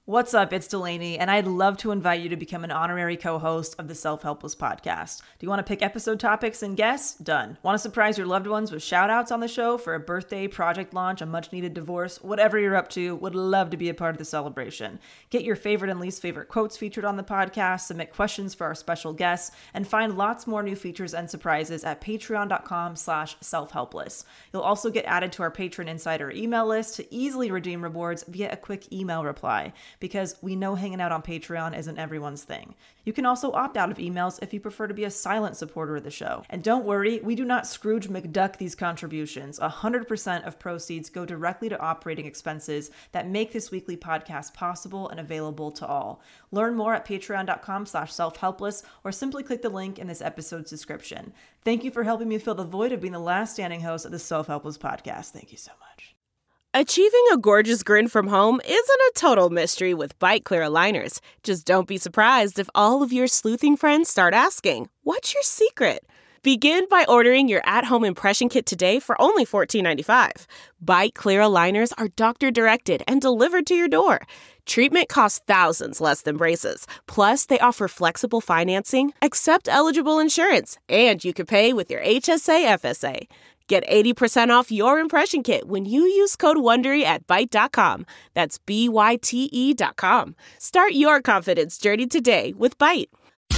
What's up? It's Delaney, and I'd love to invite you to become an honorary co-host of the Self-Helpless podcast. Do you want to pick episode topics and guests? Done. Want to surprise your loved ones with shout-outs on the show for a birthday, project launch, a much-needed divorce, whatever you're up to? Would love to be a part of the celebration. Get your favorite and least favorite quotes featured on the podcast, submit questions for our special guests, and find lots more new features and surprises at patreon.com/selfhelpless. You'll also get added to our Patron Insider email list to easily redeem rewards via a quick email reply, because we know hanging out on Patreon isn't everyone's thing. You can also opt out of emails if you prefer to be a silent supporter of the show. And don't worry, we do not Scrooge McDuck these contributions. 100% of proceeds go directly to operating expenses that make this weekly podcast possible and available to all. Learn more at patreon.com/selfhelpless or simply click the link in this episode's description. Thank you for helping me fill the void of being the last standing host of the Self-Helpless podcast. Thank you so much. Achieving a gorgeous grin from home isn't a total mystery with Byte Clear aligners. Just don't be surprised if all of your sleuthing friends start asking, "What's your secret?" Begin by ordering your at-home impression kit today for only $14.95. Byte Clear aligners are doctor-directed and delivered to your door. Treatment costs thousands less than braces. Plus, they offer flexible financing, accept eligible insurance, and you can pay with your HSA FSA. Get 80% off your impression kit when you use code WONDERY at Byte.com. That's BYTE.com. Start your confidence journey today with Byte.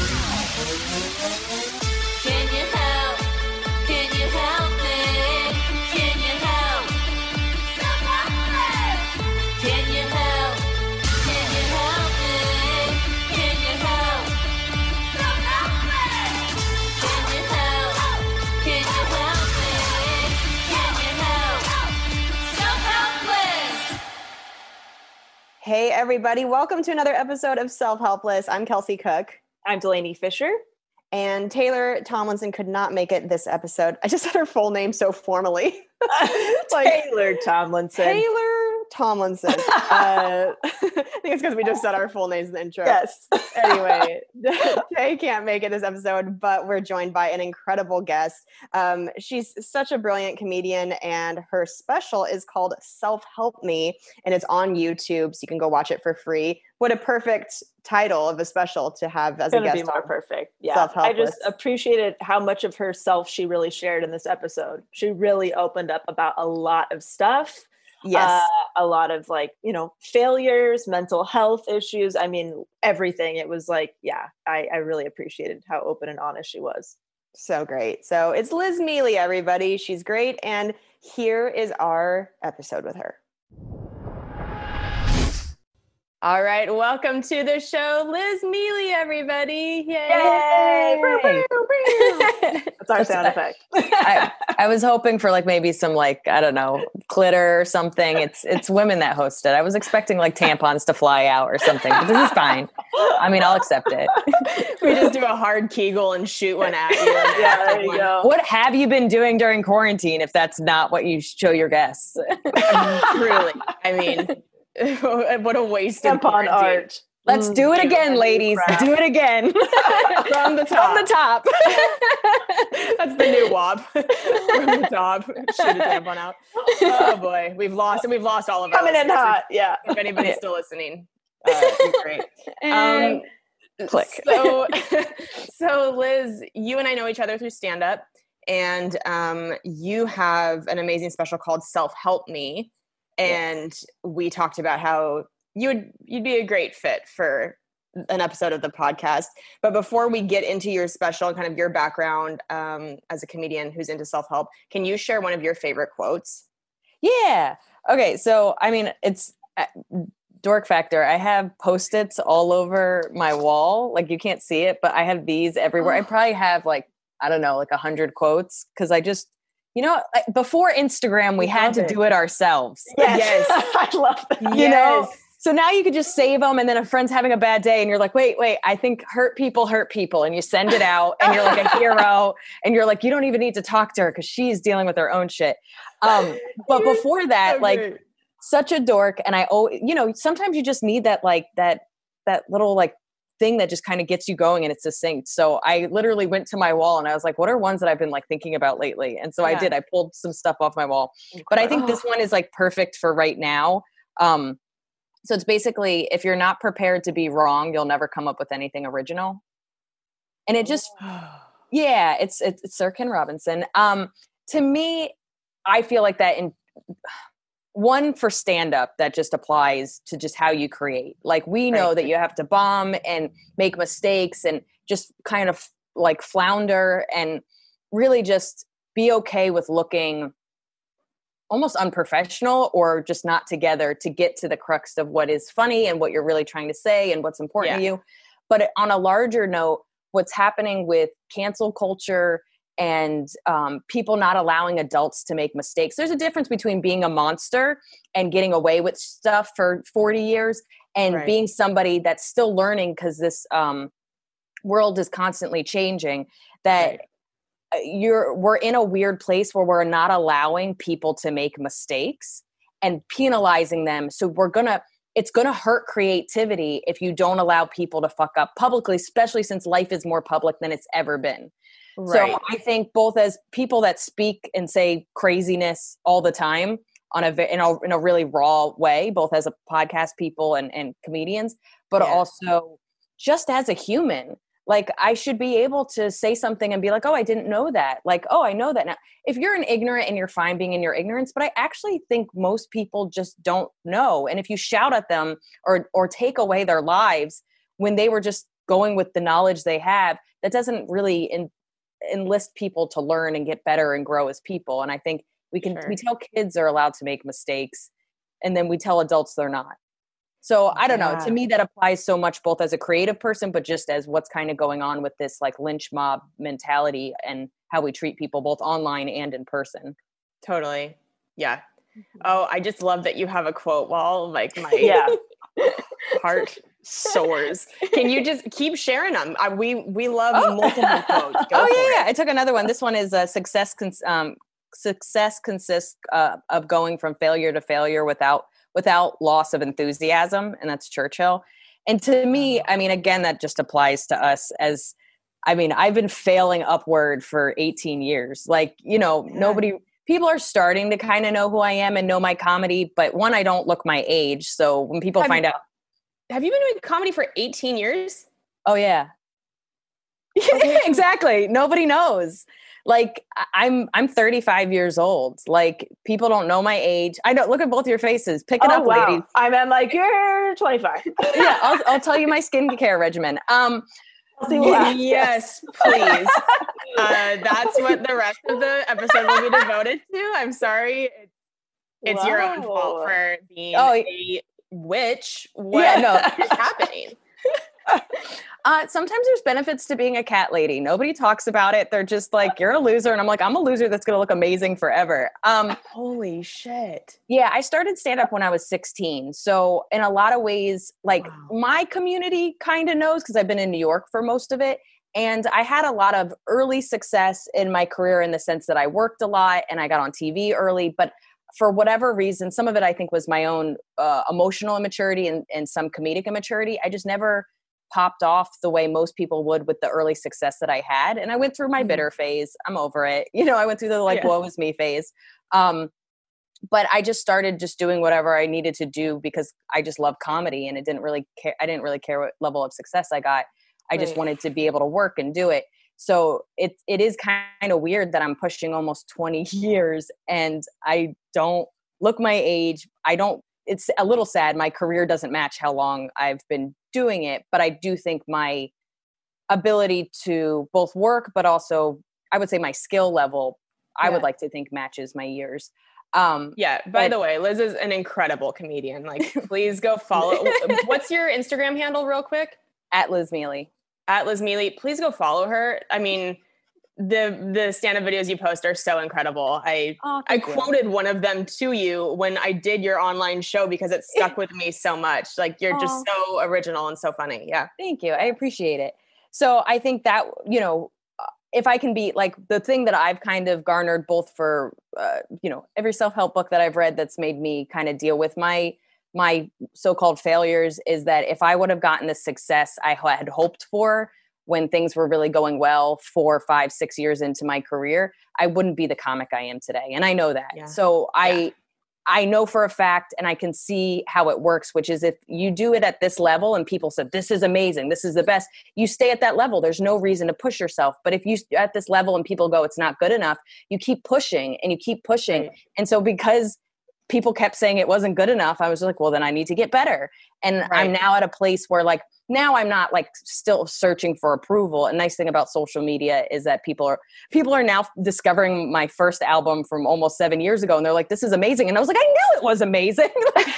Can you help? Can you help me? Can you help? Self-helpless! Can you help? Can you help me? Can you help? Self-helpless! Can you help? Can you help me? Can you help? Self-helpless! Hey, everybody. Welcome to another episode of Self-Helpless. I'm Kelsey Cook. I'm Delaney Fisher. And Taylor Tomlinson could not make it this episode. I just said her full name so formally. Taylor Tomlinson. Taylor Tomlinson. I think it's because we just said our full names in the intro. Yes. Anyway, Tay can't make it this episode, but we're joined by an incredible guest. She's such a brilliant comedian, and her special is called Self-Help Me, and it's on YouTube, so you can go watch it for free. What a perfect title of a special to have as a guest. Be more perfect. Yeah. I just appreciated how much of herself she really shared in this episode. She really opened up about a lot of stuff. Yes. A lot of failures, mental health issues. I mean, everything. It was I really appreciated how open and honest she was. So great. So it's Liz Mealy, everybody. She's great. And here is our episode with her. All right. Welcome to the show, Liz Mealy, everybody. Yay. Yay. That's our sound effect. I was hoping for maybe some I don't know, glitter or something. It's women that host it. I was expecting tampons to fly out or something, but this is fine. I mean, I'll accept it. We just do a hard Kegel and shoot one at you. Yeah, there you go. What have you been doing during quarantine if that's not what you show your guests? Truly. I mean, what a waste of tampon art. Let's do it again, ladies. Crap. Do it again. From the top. From the top. That's the new WAP. From the top. Shoot a tampon out. Oh boy. We've lost all of our coming in hot. Yeah. If anybody's still listening, great. Click. So Liz, you and I know each other through stand-up, and you have an amazing special called Self-Help Me. And we talked about how you'd be a great fit for an episode of the podcast. But before we get into your special and kind of your background as a comedian who's into self-help, can you share one of your favorite quotes? Yeah. Okay. So, I mean, it's dork factor. I have Post-its all over my wall. You can't see it, but I have these everywhere. I probably have 100 quotes because I just, before Instagram, we had to do it ourselves. Yes. I love that. You know? So now you could just save them, and then a friend's having a bad day and you're like, wait, I think hurt people. And you send it out and you're like a hero and you're like, you don't even need to talk to her because she's dealing with her own shit. But before that, such a dork. And sometimes you just need that, that little thing that just kind of gets you going and it's succinct. So I literally went to my wall and I was like, what are ones that I've been thinking about lately? And so I did, I pulled some stuff off my wall, but I think this one is perfect for right now. So it's basically, if you're not prepared to be wrong, you'll never come up with anything original. And it just, yeah, it's Sir Ken Robinson. To me, I feel like that in one for stand up that just applies to just how you create. Like we know that you have to bomb and make mistakes and just kind of like flounder and really just be okay with looking almost unprofessional or just not together to get to the crux of what is funny and what you're really trying to say and what's important to you. But on a larger note, what's happening with cancel culture and people not allowing adults to make mistakes. There's a difference between being a monster and getting away with stuff for 40 years and being somebody that's still learning because this world is constantly changing, that we're in a weird place where we're not allowing people to make mistakes and penalizing them. So it's going to hurt creativity if you don't allow people to fuck up publicly, especially since life is more public than it's ever been. Right. So I think both as people that speak and say craziness all the time in a really raw way, both as a podcast people and comedians, but also just as a human, like I should be able to say something and be like, oh, I didn't know that. Like, oh, I know that now. If you're an ignorant and you're fine being in your ignorance, but I actually think most people just don't know. And if you shout at them or take away their lives when they were just going with the knowledge they have, that doesn't really enlist people to learn and get better and grow as people. And I think we tell kids they're allowed to make mistakes and then we tell adults they're not. So I don't know. To me, that applies so much both as a creative person, but just as what's kind of going on with this like lynch mob mentality and how we treat people both online and in person. Totally. Yeah. Oh, I just love that you have a quote wall. Like my heart soars. Can you just keep sharing them? We love multiple quotes. Yeah. I took another one. This one is success consists of going from failure to failure without loss of enthusiasm. And that's Churchill. And to me, I mean, again, that just applies to us I've been failing upward for 18 years. Like, people are starting to kind of know who I am and know my comedy, but one, I don't look my age. So when people find out. Have you been doing comedy for 18 years? Oh yeah. Okay. Exactly. Nobody knows. Like I'm 35 years old. Like people don't know my age. I know. Look at both your faces. Pick it up, ladies. I meant like you're 25. Yeah, I'll tell you my skincare regimen. Yes, please. That's what the rest of the episode will be devoted to. I'm sorry. It's your own fault for being a witch. What is happening? Sometimes there's benefits to being a cat lady. Nobody talks about it. They're just like, you're a loser. And I'm like, I'm a loser that's going to look amazing forever. Holy shit. Yeah. I started stand-up when I was 16. So in a lot of ways, like my community kind of knows because I've been in New York for most of it. And I had a lot of early success in my career in the sense that I worked a lot and I got on TV early. But for whatever reason, some of it I think was my own emotional immaturity and some comedic immaturity. I just never popped off the way most people would with the early success that I had. And I went through my bitter phase. I'm over it. I went through the woe is me phase. But I just started just doing whatever I needed to do because I just love comedy and it didn't really care. I didn't really care what level of success I got. I just wanted to be able to work and do it. So it is kind of weird that I'm pushing almost 20 years and I don't look my age. It's a little sad. My career doesn't match how long I've been doing it, but I do think my ability to both work, but also I would say my skill level, I would like to think matches my years. By the way, Liz is an incredible comedian. Like, please go follow. What's your Instagram handle real quick? At Liz Mealy. At Liz Mealy. Please go follow her. I mean, the stand-up videos you post are so incredible. I quoted one of them to you when I did your online show because it stuck with me so much. Like you're just so original and so funny. Yeah. Thank you. I appreciate it. So I think that, if I can be like the thing that I've kind of garnered both for, every self-help book that I've read that's made me kind of deal with my so-called failures is that if I would have gotten the success I had hoped for when things were really going well 4, 5, 6 years into my career, I wouldn't be the comic I am today. And I know that. Yeah. So I I know for a fact, and I can see how it works, which is if you do it at this level and people said, this is amazing, this is the best, you stay at that level. There's no reason to push yourself. But if you at this level and people go, it's not good enough, you keep pushing and you keep pushing. Right. And so because people kept saying it wasn't good enough, I was like, well, then I need to get better. And I'm now at a place where like, now I'm not like still searching for approval. A nice thing about social media is that people are now discovering my first album from almost 7 years ago. And they're like, this is amazing. And I was like, I knew it was amazing.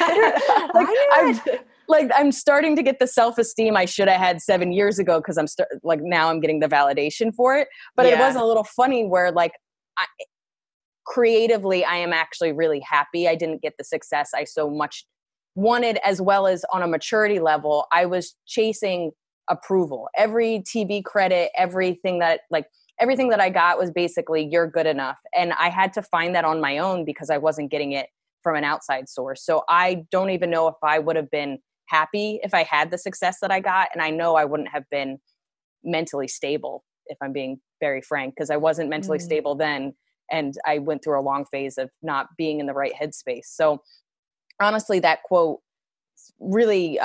I'm starting to get the self-esteem I should have had 7 years ago. Cause now I'm getting the validation for it. But it was a little funny where like, creatively, I am actually really happy I didn't get the success I so much wanted, as well as on a maturity level, I was chasing approval. Every TV credit, everything that I got was basically, you're good enough. And I had to find that on my own because I wasn't getting it from an outside source. So I don't even know if I would have been happy if I had the success that I got. And I know I wouldn't have been mentally stable, if I'm being very frank, because I wasn't mentally stable then. And I went through a long phase of not being in the right headspace. So honestly, that quote really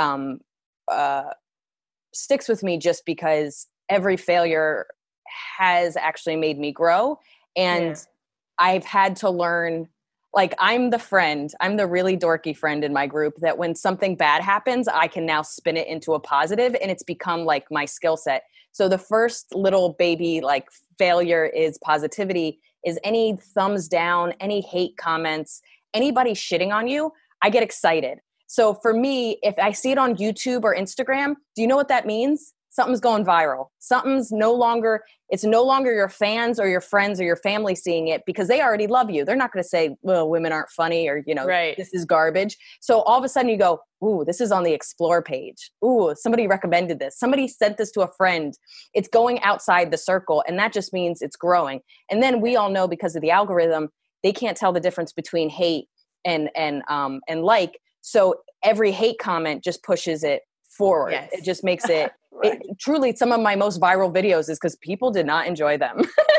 sticks with me just because every failure has actually made me grow. And I've had to learn, like I'm the really dorky friend in my group that when something bad happens, I can now spin it into a positive, and it's become like my skill set. So the first little baby like failure is positivity, is any thumbs down, any hate comments, anybody shitting on you, I get excited. So for me, if I see it on YouTube or Instagram, do you know what that means? Something's going viral. It's no longer your fans or your friends or your family seeing it because they already love you. They're not going to say, well, women aren't funny or, this is garbage. So all of a sudden you go, ooh, this is on the explore page. Ooh, somebody recommended this. Somebody sent this to a friend. It's going outside the circle. And that just means it's growing. And then we all know because of the algorithm, they can't tell the difference between hate and like. So every hate comment just pushes it forward. Yes. It just makes it, truly some of my most viral videos is because people did not enjoy them.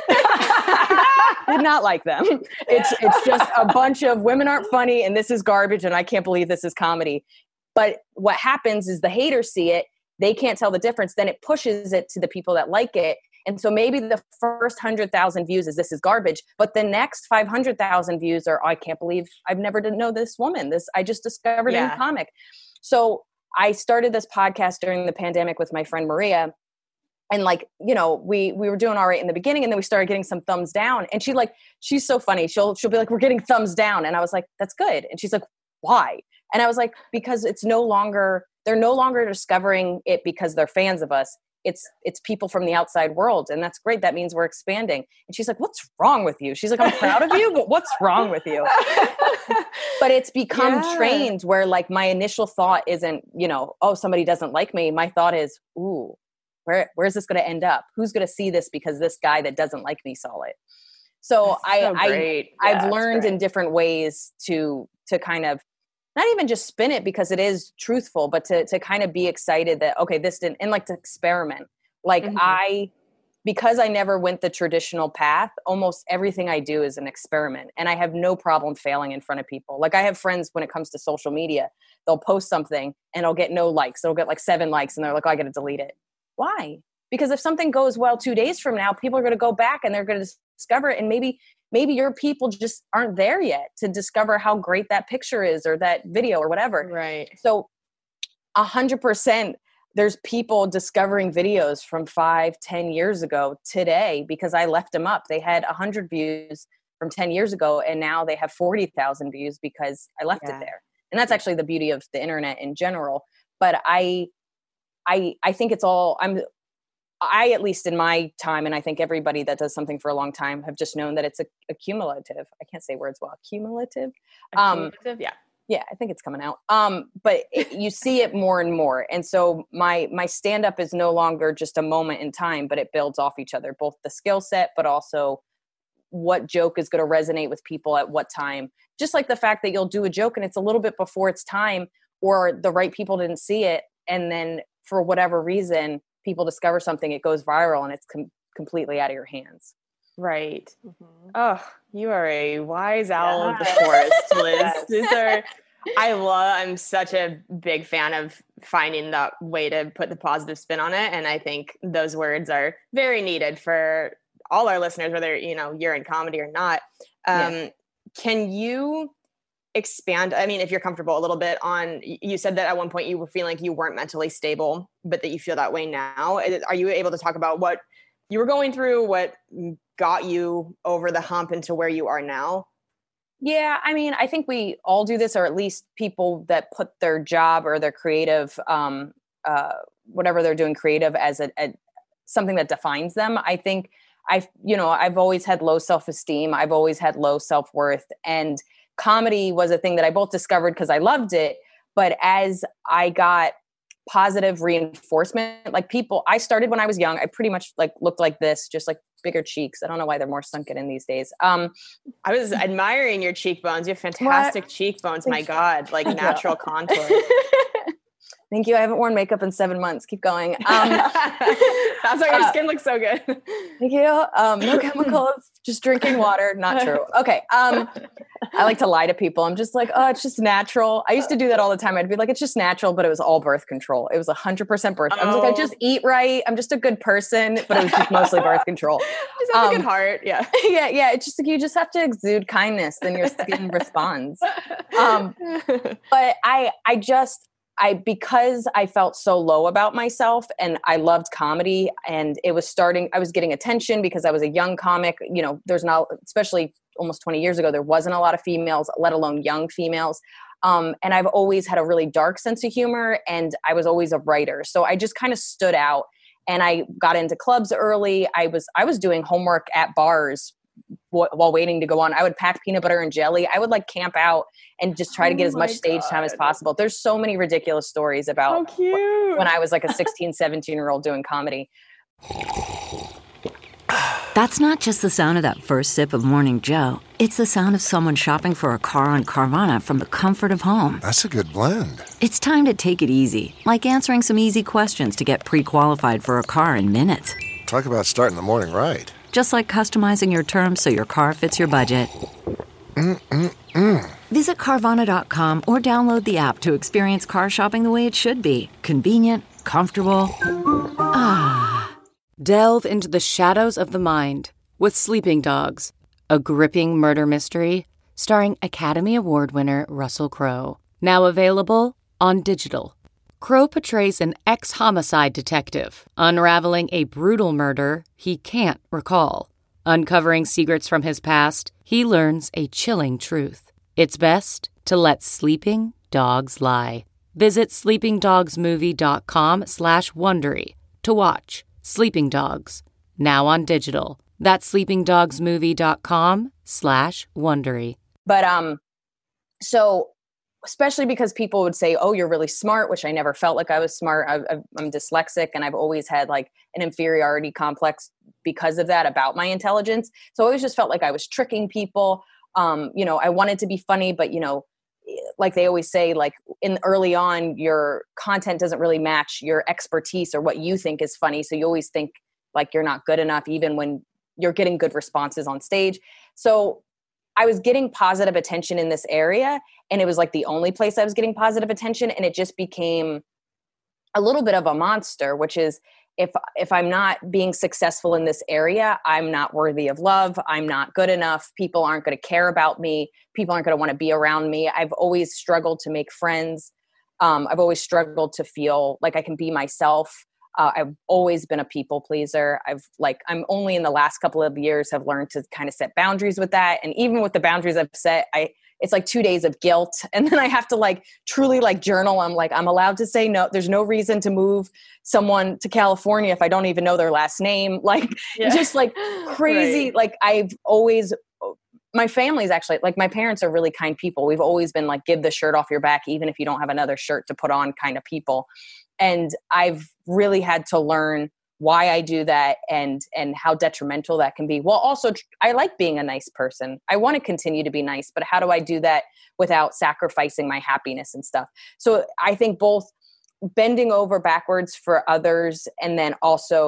Did not like them. It's just a bunch of women aren't funny and this is garbage and I can't believe this is comedy. But what happens is the haters see it. They can't tell the difference. Then it pushes it to the people that like it. And so maybe the first 100,000 views is this is garbage, but the next 500,000 views are, I can't believe I've never did know this woman. I just discovered in comic. So I started this podcast during the pandemic with my friend Maria. And we were doing all right in the beginning, and then we started getting some thumbs down. And she's so funny. She'll be like, we're getting thumbs down. And I was like, that's good. And she's like, why? And I was like, because they're no longer discovering it because they're fans of us. It's people from the outside world. And that's great. That means we're expanding. And she's like, what's wrong with you? She's like, I'm proud of you, but what's wrong with you? But it's become trained where like my initial thought isn't, oh, somebody doesn't like me. My thought is, ooh, where's this going to end up? Who's going to see this because this guy that doesn't like me saw it? So I've learned in different ways to kind of not even just spin it because it is truthful, but to kind of be excited that, okay, this didn't, and like to experiment. Like because I never went the traditional path, almost everything I do is an experiment, and I have no problem failing in front of people. Like I have friends when it comes to social media, they'll post something and it'll get no likes. It'll get like 7 likes and they're like, oh, I got to delete it. Why? Because if something goes well 2 days from now, people are going to go back and they're going to discover it. And maybe your people just aren't there yet to discover how great that picture is or that video or whatever. Right. So 100%, there's people discovering videos from 5-10 years ago today because I left them up. They had 100 views from 10 years ago, and now they have 40,000 views because I left it there. And that's actually the beauty of the internet in general. But I think it's all, I, at least in my time, and I think everybody that does something for a long time have just known that it's a cumulative. I can't say words well. Cumulative. Yeah, I think it's coming out. But you see it more and more. And so my stand-up is no longer just a moment in time, but it builds off each other, both the skill set, but also what joke is going to resonate with people at what time. Just like the fact that you'll do a joke and it's a little bit before its time, or the right people didn't see it. And then for whatever reason, people discover something, it goes viral, and it's completely out of your hands. Right. Mhm. Oh, you are a wise owl of the Yes. forest, Liz. Yes. These are, I'm such a big fan of finding that way to put the positive spin on it. And I think those words are very needed for all our listeners, whether, you're in comedy or not. Yeah. Can you expand, I mean, if you're comfortable, a little bit on, you said that at one point you were feeling like you weren't mentally stable, but that you feel that way now. Are you able to talk about what you were going through, what got you over the hump into where you are now? Yeah, I mean, I think we all do this, or at least people that put their job or their creative, whatever they're doing creative as a something that defines them. I think I've always had low self-esteem. I've always had low self-worth, and comedy was a thing that I both discovered because I loved it. But as I got positive reinforcement, like I started when I was young. I pretty much like looked like this, just like bigger cheeks. I don't know why they're more sunken in these days. I was admiring your cheekbones. You have fantastic cheekbones. My God, like natural contour. Thank you. I haven't worn makeup in 7 months. Keep going. That's why your skin looks so good. Thank you. No chemicals, just drinking water. Not true. Okay. I like to lie to people. I'm just like, oh, it's just natural. I used to do that all the time. I'd be like, it's just natural, but it was all birth control. It was 100% birth. I was like, I just eat right. I'm just a good person, but it was just mostly birth control. Just have a good heart. Yeah. Yeah. It's just like, you just have to exude kindness, then your skin responds. But because I felt so low about myself and I loved comedy and I was getting attention because I was a young comic. There's not, especially almost 20 years ago, there wasn't a lot of females, let alone young females. And I've always had a really dark sense of humor, and I was always a writer. So I just kind of stood out, and I got into clubs early. I was doing homework at bars while waiting to go on. I would pack peanut butter and jelly. I would like camp out and just try to get as much stage time as possible. There's so many ridiculous stories about when I was like a 16, 17-year-old doing comedy. That's not just the sound of that first sip of Morning Joe. It's the sound of someone shopping for a car on Carvana from the comfort of home. That's a good blend. It's time to take it easy, like answering some easy questions to get pre-qualified for a car in minutes. Talk about starting the morning right. Just like customizing your terms so your car fits your budget. Visit Carvana.com or download the app to experience car shopping the way it should be. Convenient, comfortable. Delve into the shadows of the mind with Sleeping Dogs, a gripping murder mystery starring Academy Award winner Russell Crowe. Now available on digital. Crowe portrays an ex-homicide detective unraveling a brutal murder he can't recall. Uncovering secrets from his past, he learns a chilling truth. It's best to let sleeping dogs lie. Visit sleepingdogsmovie.com/Wondery to watch Sleeping Dogs, now on digital. That's sleepingdogsmovie.com/Wondery. But so especially because people would say, oh, you're really smart, which I never felt like I was smart. I'm dyslexic, and I've always had like an inferiority complex because of that about my intelligence. So I always just felt like I was tricking people. I wanted to be funny, but like they always say, like early on, your content doesn't really match your expertise or what you think is funny. So you always think like you're not good enough, even when you're getting good responses on stage. So I was getting positive attention in this area, and it was like the only place I was getting positive attention. And it just became a little bit of a monster, which is if I'm not being successful in this area, I'm not worthy of love. I'm not good enough. People aren't going to care about me. People aren't going to want to be around me. I've always struggled to make friends. I've always struggled to feel like I can be myself. I've always been a people pleaser. I'm only in the last couple of years have learned to kind of set boundaries with that. And even with the boundaries I've set, it's like 2 days of guilt. And then I have to like truly like journal. I'm like, I'm allowed to say no. There's no reason to move someone to California if I don't even know their last name. Like just like crazy. Right. Like my family's actually like, my parents are really kind people. We've always been like, give the shirt off your back, even if you don't have another shirt to put on kind of people. And I've really had to learn why I do that and how detrimental that can be. Well, also, I like being a nice person. I want to continue to be nice, but how do I do that without sacrificing my happiness and stuff? So I think both bending over backwards for others and then also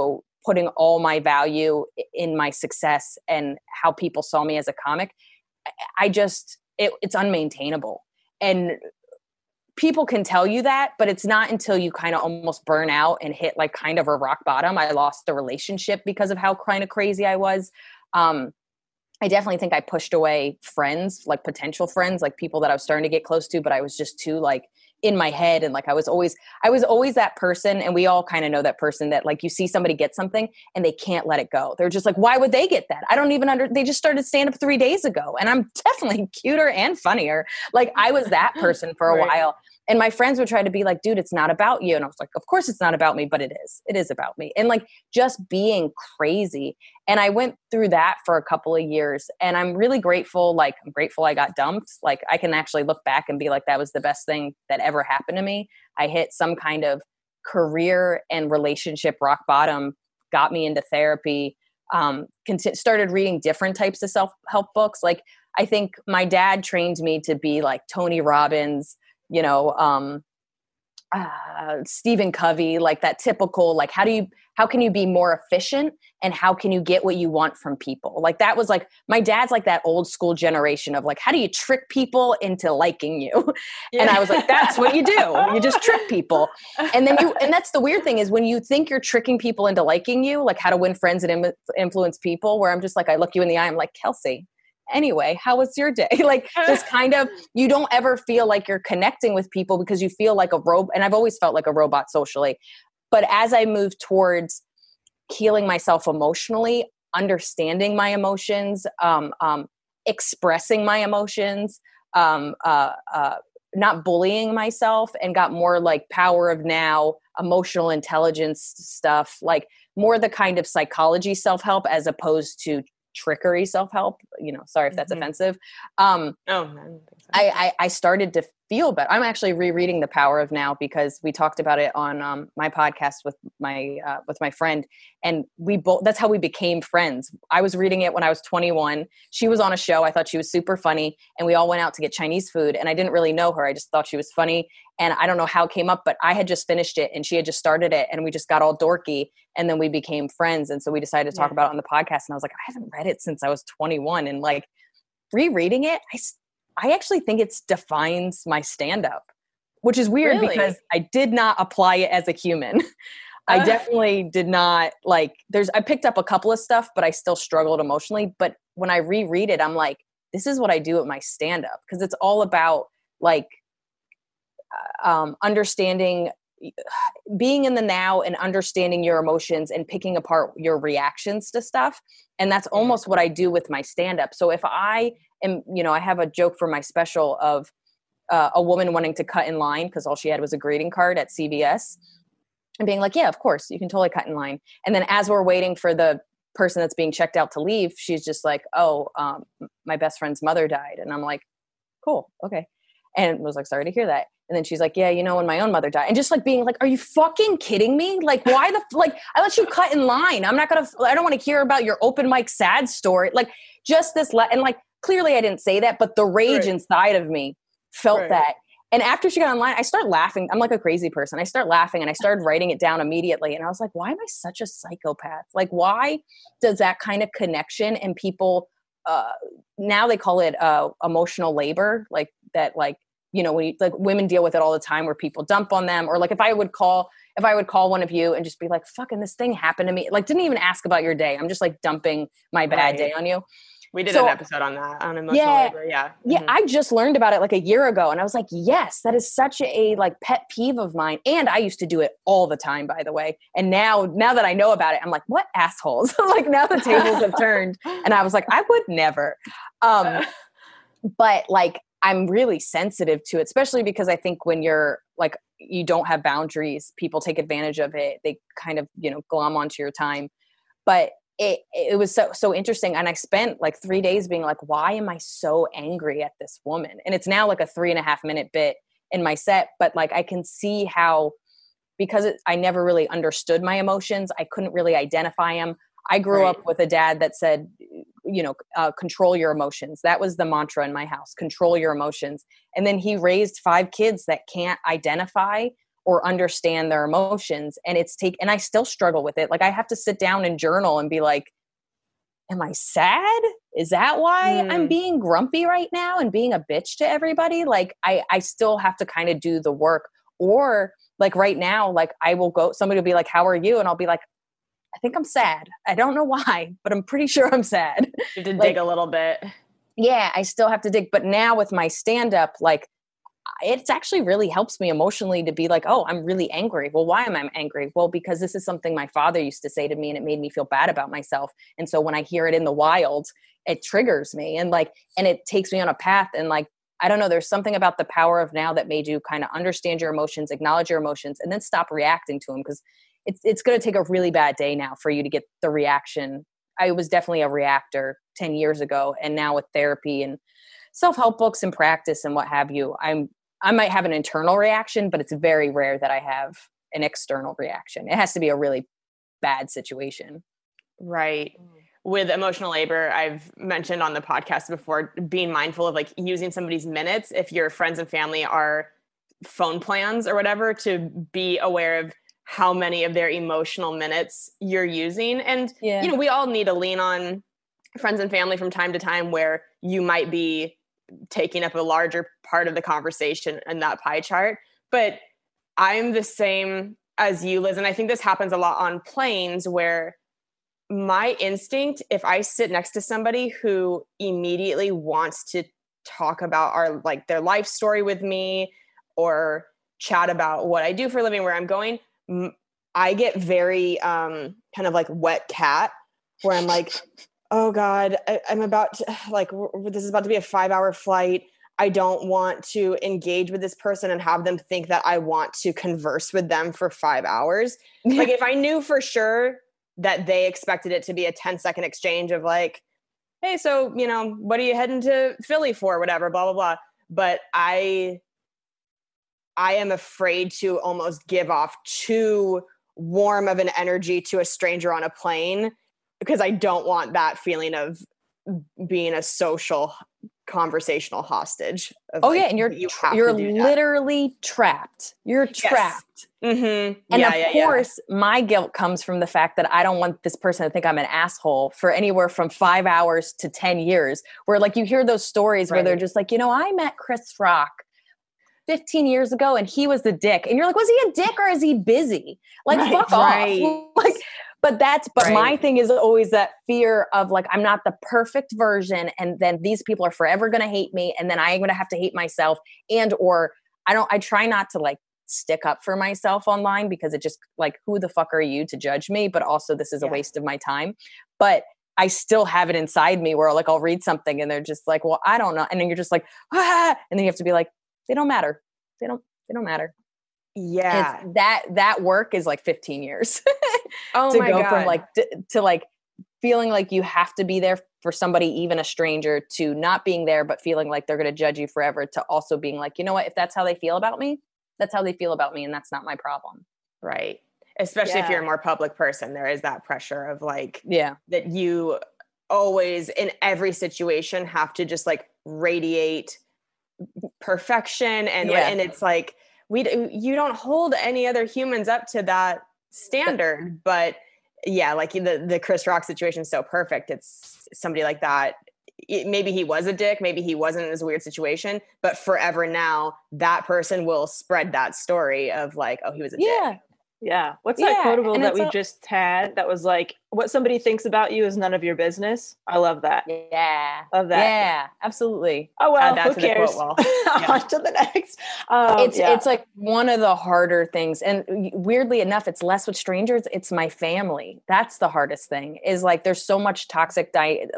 putting all my value in my success and how people saw me as a comic, it's unmaintainable. And people can tell you that, but it's not until you kind of almost burn out and hit like kind of a rock bottom. I lost a relationship because of how kind of crazy I was. I definitely think I pushed away friends, like potential friends, like people that I was starting to get close to, but I was just too like in my head. And like, I was always that person. And we all kind of know that person that like you see somebody get something and they can't let it go. They're just like, why would they get that? I don't even they just started stand up 3 days ago. And I'm definitely cuter and funnier. Like I was that person for a while. And my friends would try to be like, dude, it's not about you. And I was like, of course it's not about me, but it is. It is about me. And like just being crazy. And I went through that for a couple of years. And I'm really grateful. Like, I'm grateful I got dumped. Like I can actually look back and be like, that was the best thing that ever happened to me. I hit some kind of career and relationship rock bottom, got me into therapy, started reading different types of self-help books. Like I think my dad trained me to be like Tony Robbins, you know, Stephen Covey, like that typical, like, how can you be more efficient and how can you get what you want from people? Like that was like, my dad's like that old school generation of like, how do you trick people into liking you? Yeah. And I was like, that's what you do. You just trick people. And then and that's the weird thing is when you think you're tricking people into liking you, like how to win friends and influence people, where I'm just like, I look you in the eye, I'm like, Kelsey, anyway, how was your day? Like this kind of, you don't ever feel like you're connecting with people because you feel like a robot. And I've always felt like a robot socially. But as I moved towards healing myself emotionally, understanding my emotions, expressing my emotions, not bullying myself, and got more like power of now, emotional intelligence stuff, like more the kind of psychology self-help as opposed to trickery self-help, you know, sorry if that's offensive. I don't think so. I started to feel better. I'm actually rereading The Power of Now because we talked about it on my podcast with my friend, and that's how we became friends. I was reading it when I was 21. She was on a show. I thought she was super funny, and we all went out to get Chinese food, and I didn't really know her. I just thought she was funny, and I don't know how it came up, but I had just finished it and she had just started it, and we just got all dorky, and then we became friends. And so we decided to talk about it on the podcast, and I was like, I haven't read it since I was 21, and like rereading it, I actually think it defines my stand-up, which is weird because I did not apply it as a human. I definitely did not like, I picked up a couple of stuff, but I still struggled emotionally. But when I reread it, I'm like, this is what I do at my stand-up. Because it's all about like understanding, being in the now and understanding your emotions and picking apart your reactions to stuff. And that's almost what I do with my stand-up. So if I am, you know, I have a joke for my special of a woman wanting to cut in line because all she had was a greeting card at CVS, and being like, yeah, of course, you can totally cut in line. And then as we're waiting for the person that's being checked out to leave, she's just like, oh, my best friend's mother died. And I'm like, cool, okay. And I was like, sorry to hear that. And then she's like, yeah, you know, when my own mother died. And just like being like, are you fucking kidding me? Like, why like, I let you cut in line. I don't want to hear about your open mic sad story. Like just this, and like, clearly I didn't say that, but the rage inside of me felt that. And after she got online, I started laughing. I'm like a crazy person. I start laughing and I started writing it down immediately. And I was like, why am I such a psychopath? Like, why does that kind of connection and people, now they call it emotional labor, like that, like, you know, when like women deal with it all the time where people dump on them, or like if I would call one of you and just be like, fucking this thing happened to me, like didn't even ask about your day. I'm just like dumping my bad day on you. We did an episode on that, on emotional labor. Yeah. Yeah. I just learned about it like a year ago. And I was like, yes, that is such a like pet peeve of mine. And I used to do it all the time, by the way. And now that I know about it, I'm like, what assholes? Like now the tables have turned. And I was like, I would never. But like, I'm really sensitive to it, especially because I think when you're like, you don't have boundaries, people take advantage of it. They kind of, you know, glom onto your time. But it was so interesting. And I spent like 3 days being like, why am I so angry at this woman? And it's now like a 3.5 minute bit in my set, but like, I can see how, because I never really understood my emotions. I couldn't really identify them. I grew up with a dad that said, you know, control your emotions. That was the mantra in my house, control your emotions. And then he raised 5 kids that can't identify or understand their emotions. And and I still struggle with it. Like I have to sit down and journal and be like, am I sad? Is that why I'm being grumpy right now and being a bitch to everybody? Like I still have to kind of do the work. Or like right now, like I will go, somebody will be like, how are you? And I'll be like, I think I'm sad. I don't know why, but I'm pretty sure I'm sad. You have to Like, dig a little bit. yeah, I still have to dig. But now with my stand-up, like it actually really helps me emotionally to be like, oh, I'm really angry. Well, why am I angry? Well, because this is something my father used to say to me and it made me feel bad about myself. And so when I hear it in the wild, it triggers me and it takes me on a path. And like, I don't know, there's something about the power of now that made you kind of understand your emotions, acknowledge your emotions, and then stop reacting to them. Because it's going to take a really bad day now for you to get the reaction. I was definitely a reactor 10 years ago. And now with therapy and self-help books and practice and what have you, I might have an internal reaction, but it's very rare that I have an external reaction. It has to be a really bad situation. Right. With emotional labor, I've mentioned on the podcast before, being mindful of like using somebody's minutes. If your friends and family are phone plans or whatever, to be aware of how many of their emotional minutes you're using. And, you know, we all need to lean on friends and family from time to time where you might be taking up a larger part of the conversation in that pie chart. But I'm the same as you, Liz. And I think this happens a lot on planes where my instinct, if I sit next to somebody who immediately wants to talk about their life story with me or chat about what I do for a living, where I'm going, I get very kind of like wet cat, where I'm like, oh God, I'm about to, like, this is about to be a 5-hour flight. I don't want to engage with this person and have them think that I want to converse with them for 5 hours. Like if I knew for sure that they expected it to be a 10-second exchange of like, hey, so, you know, what are you heading to Philly for? Whatever, blah, blah, blah. But I am afraid to almost give off too warm of an energy to a stranger on a plane, because I don't want that feeling of being a social conversational hostage. Oh yeah. And you're literally trapped. You're trapped. Yes. Mm-hmm. And of course, my guilt comes from the fact that I don't want this person to think I'm an asshole for anywhere from 5 hours to 10 years, where like you hear those stories where they're just like, you know, I met Chris Rock 15 years ago and he was the dick. And you're like, was he a dick or is he busy? Like, fuck off. Like, but my thing is always that fear of like, I'm not the perfect version. And then these people are forever going to hate me. And then I'm going to have to hate myself. Or I try not to like stick up for myself online, because it just like, who the fuck are you to judge me? But also this is a waste of my time. But I still have it inside me where like, I'll read something and they're just like, well, I don't know. And then you're just like, ah, and then you have to be like, they don't matter. They don't matter. Yeah. It's that work is like 15 years oh to my go God. from like to like feeling like you have to be there for somebody, even a stranger, to not being there, but feeling like they're going to judge you forever, to also being like, you know what, if that's how they feel about me, that's how they feel about me. And that's not my problem. Right. Especially if you're a more public person, there is that pressure of like, that you always in every situation have to just like radiate perfection. And it's like, you don't hold any other humans up to that standard. But yeah, like the Chris Rock situation is so perfect. It's somebody like that. Maybe he was a dick, maybe he wasn't in this weird situation, but forever now that person will spread that story of like, oh, he was a dick. Yeah. What's that quotable that we just had that was like, what somebody thinks about you is none of your business? I love that. Yeah. Love that. Yeah, absolutely. Oh, well, who cares? On to the next. It's like one of the harder things. And weirdly enough, it's less with strangers. It's my family. That's the hardest thing, is like, there's so much toxic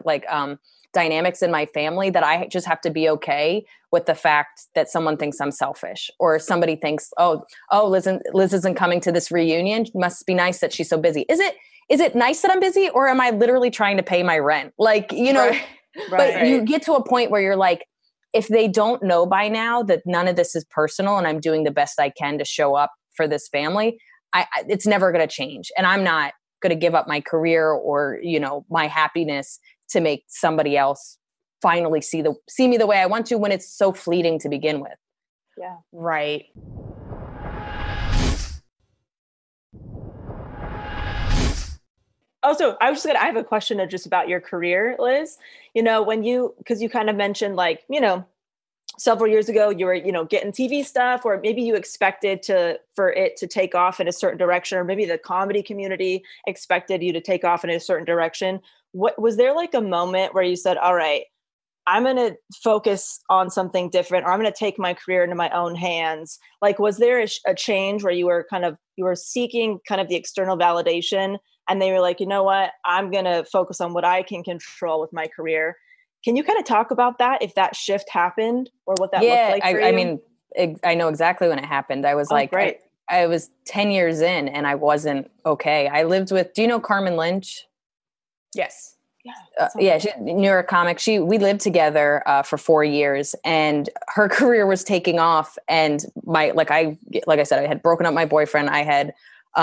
dynamics in my family that I just have to be okay with the fact that someone thinks I'm selfish, or somebody thinks, oh, Liz isn't coming to this reunion. Must be nice that she's so busy. Is it nice that I'm busy, or am I literally trying to pay my rent? Like, you know, but you get to a point where you're like, if they don't know by now that none of this is personal and I'm doing the best I can to show up for this family, it's never going to change. And I'm not going to give up my career or, you know, my happiness to make somebody else finally see me the way I want to, when it's so fleeting to begin with. Yeah. Right. Also, I have a question just about your career, Liz. Because you kind of mentioned like, several years ago you were, getting TV stuff, or maybe you expected for it to take off in a certain direction, or maybe the comedy community expected you to take off in a certain direction. What was there like a moment where you said, all right, I'm going to focus on something different, or I'm going to take my career into my own hands? Like, was there a change where you were seeking kind of the external validation, and they were like, you know what, I'm going to focus on what I can control with my career? Can you kind of talk about that, if that shift happened, or what that looked like for you? I mean, I know exactly when it happened. I was great. I was 10 years in and I wasn't okay. I lived with, do you know Carmen Lynch? Yes. Yeah, she's a New York comic. We lived together for 4 years, and her career was taking off. And like I said, I had broken up my boyfriend. I had,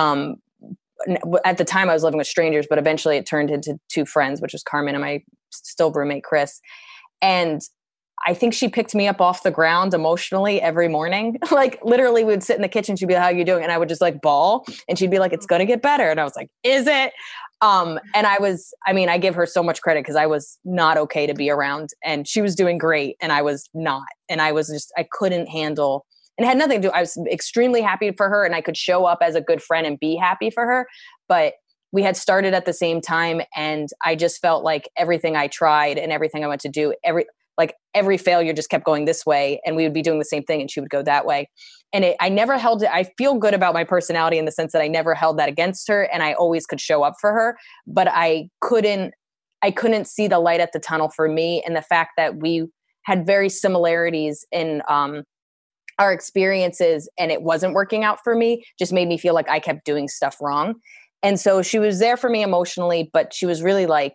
at the time I was living with strangers, but eventually it turned into two friends, which was Carmen and my still roommate, Chris. And I think she picked me up off the ground emotionally every morning. Like literally we would sit in the kitchen. She'd be like, how are you doing? And I would just like bawl, and she'd be like, it's going to get better. And I was like, is it? And I give her so much credit, because I was not okay to be around, and she was doing great and I was not. And I couldn't handle, and it had nothing to do. I was extremely happy for her, and I could show up as a good friend and be happy for her. But we had started at the same time, and I just felt like everything I tried and everything I went to do, every failure just kept going this way, and we would be doing the same thing and she would go that way. And I never held it. I feel good about my personality in the sense that I never held that against her, and I always could show up for her, but I couldn't see the light at the tunnel for me. And the fact that we had very similarities in, our experiences, and it wasn't working out for me, just made me feel like I kept doing stuff wrong. And so she was there for me emotionally, but she was really like,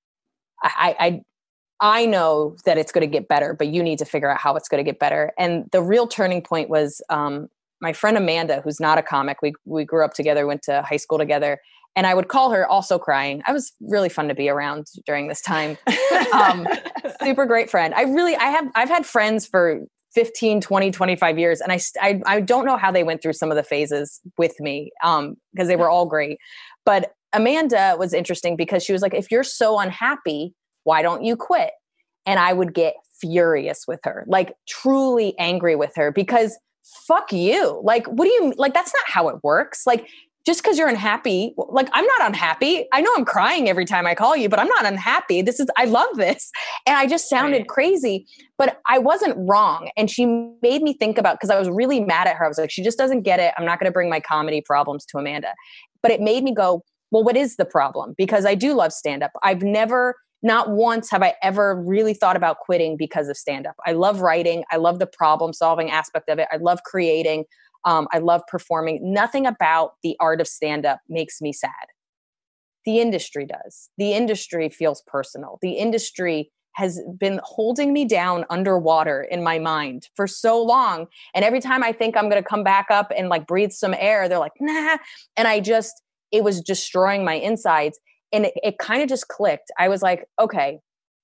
I know that it's going to get better, but you need to figure out how it's going to get better. And the real turning point was my friend Amanda, who's not a comic. We grew up together, went to high school together, and I would call her also crying. I was really fun to be around during this time. Super great friend. I've had friends for 15, 20, 25 years. And I don't know how they went through some of the phases with me, because they were all great. But Amanda was interesting because she was like, if you're so unhappy, why don't you quit? And I would get furious with her, like truly angry with her, because fuck you. Like, what do you, like, that's not how it works. Like, just because you're unhappy, like, I'm not unhappy. I know I'm crying every time I call you, but I'm not unhappy. I love this. And I just sounded crazy, but I wasn't wrong. And she made me think about, because I was really mad at her. I was like, she just doesn't get it. I'm not going to bring my comedy problems to Amanda. But it made me go, well, what is the problem? Because I do love stand-up. Not once have I ever really thought about quitting because of stand-up. I love writing. I love the problem solving aspect of it. I love creating. I love performing. Nothing about the art of stand-up makes me sad. The industry does. The industry feels personal. The industry has been holding me down underwater in my mind for so long. And every time I think I'm going to come back up and like breathe some air, they're like, nah. And it was destroying my insides. And it kind of just clicked. I was like, okay,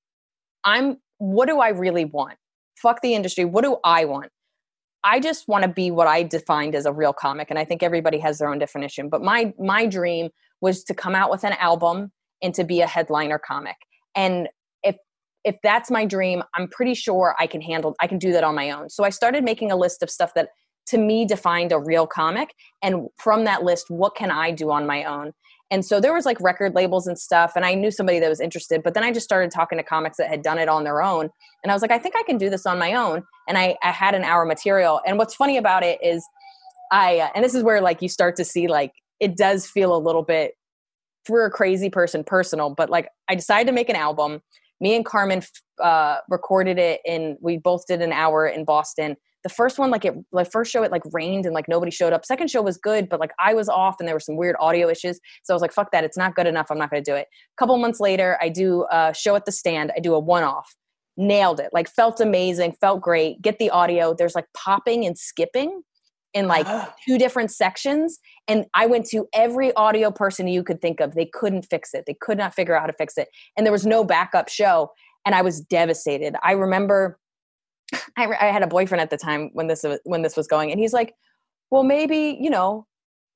what do I really want? Fuck the industry. What do I want? I just want to be what I defined as a real comic. And I think everybody has their own definition. But my dream was to come out with an album and to be a headliner comic. And if that's my dream, I'm pretty sure I can do that on my own. So I started making a list of stuff that to me defined a real comic. And from that list, what can I do on my own? And so there was like record labels and stuff, and I knew somebody that was interested, but then I just started talking to comics that had done it on their own. And I was like, I think I can do this on my own. And I had an hour material. And what's funny about it is and this is where like you start to see, like, it does feel a little bit, for a crazy person, personal, but like I decided to make an album. Me and Carmen recorded it, and we both did an hour in Boston. The first one, first show, it like rained and like nobody showed up. Second show was good, but like I was off and there were some weird audio issues. So I was like, fuck that. It's not good enough. I'm not going to do it. A couple months later, I do a show at the Stand. I do a one-off. Nailed it. Like felt amazing. Felt great. Get the audio. There's like popping and skipping in like two different sections. And I went to every audio person you could think of. They couldn't fix it. They could not figure out how to fix it. And there was no backup show. And I was devastated. I remember I had a boyfriend at the time when this was going, and he's like, well, maybe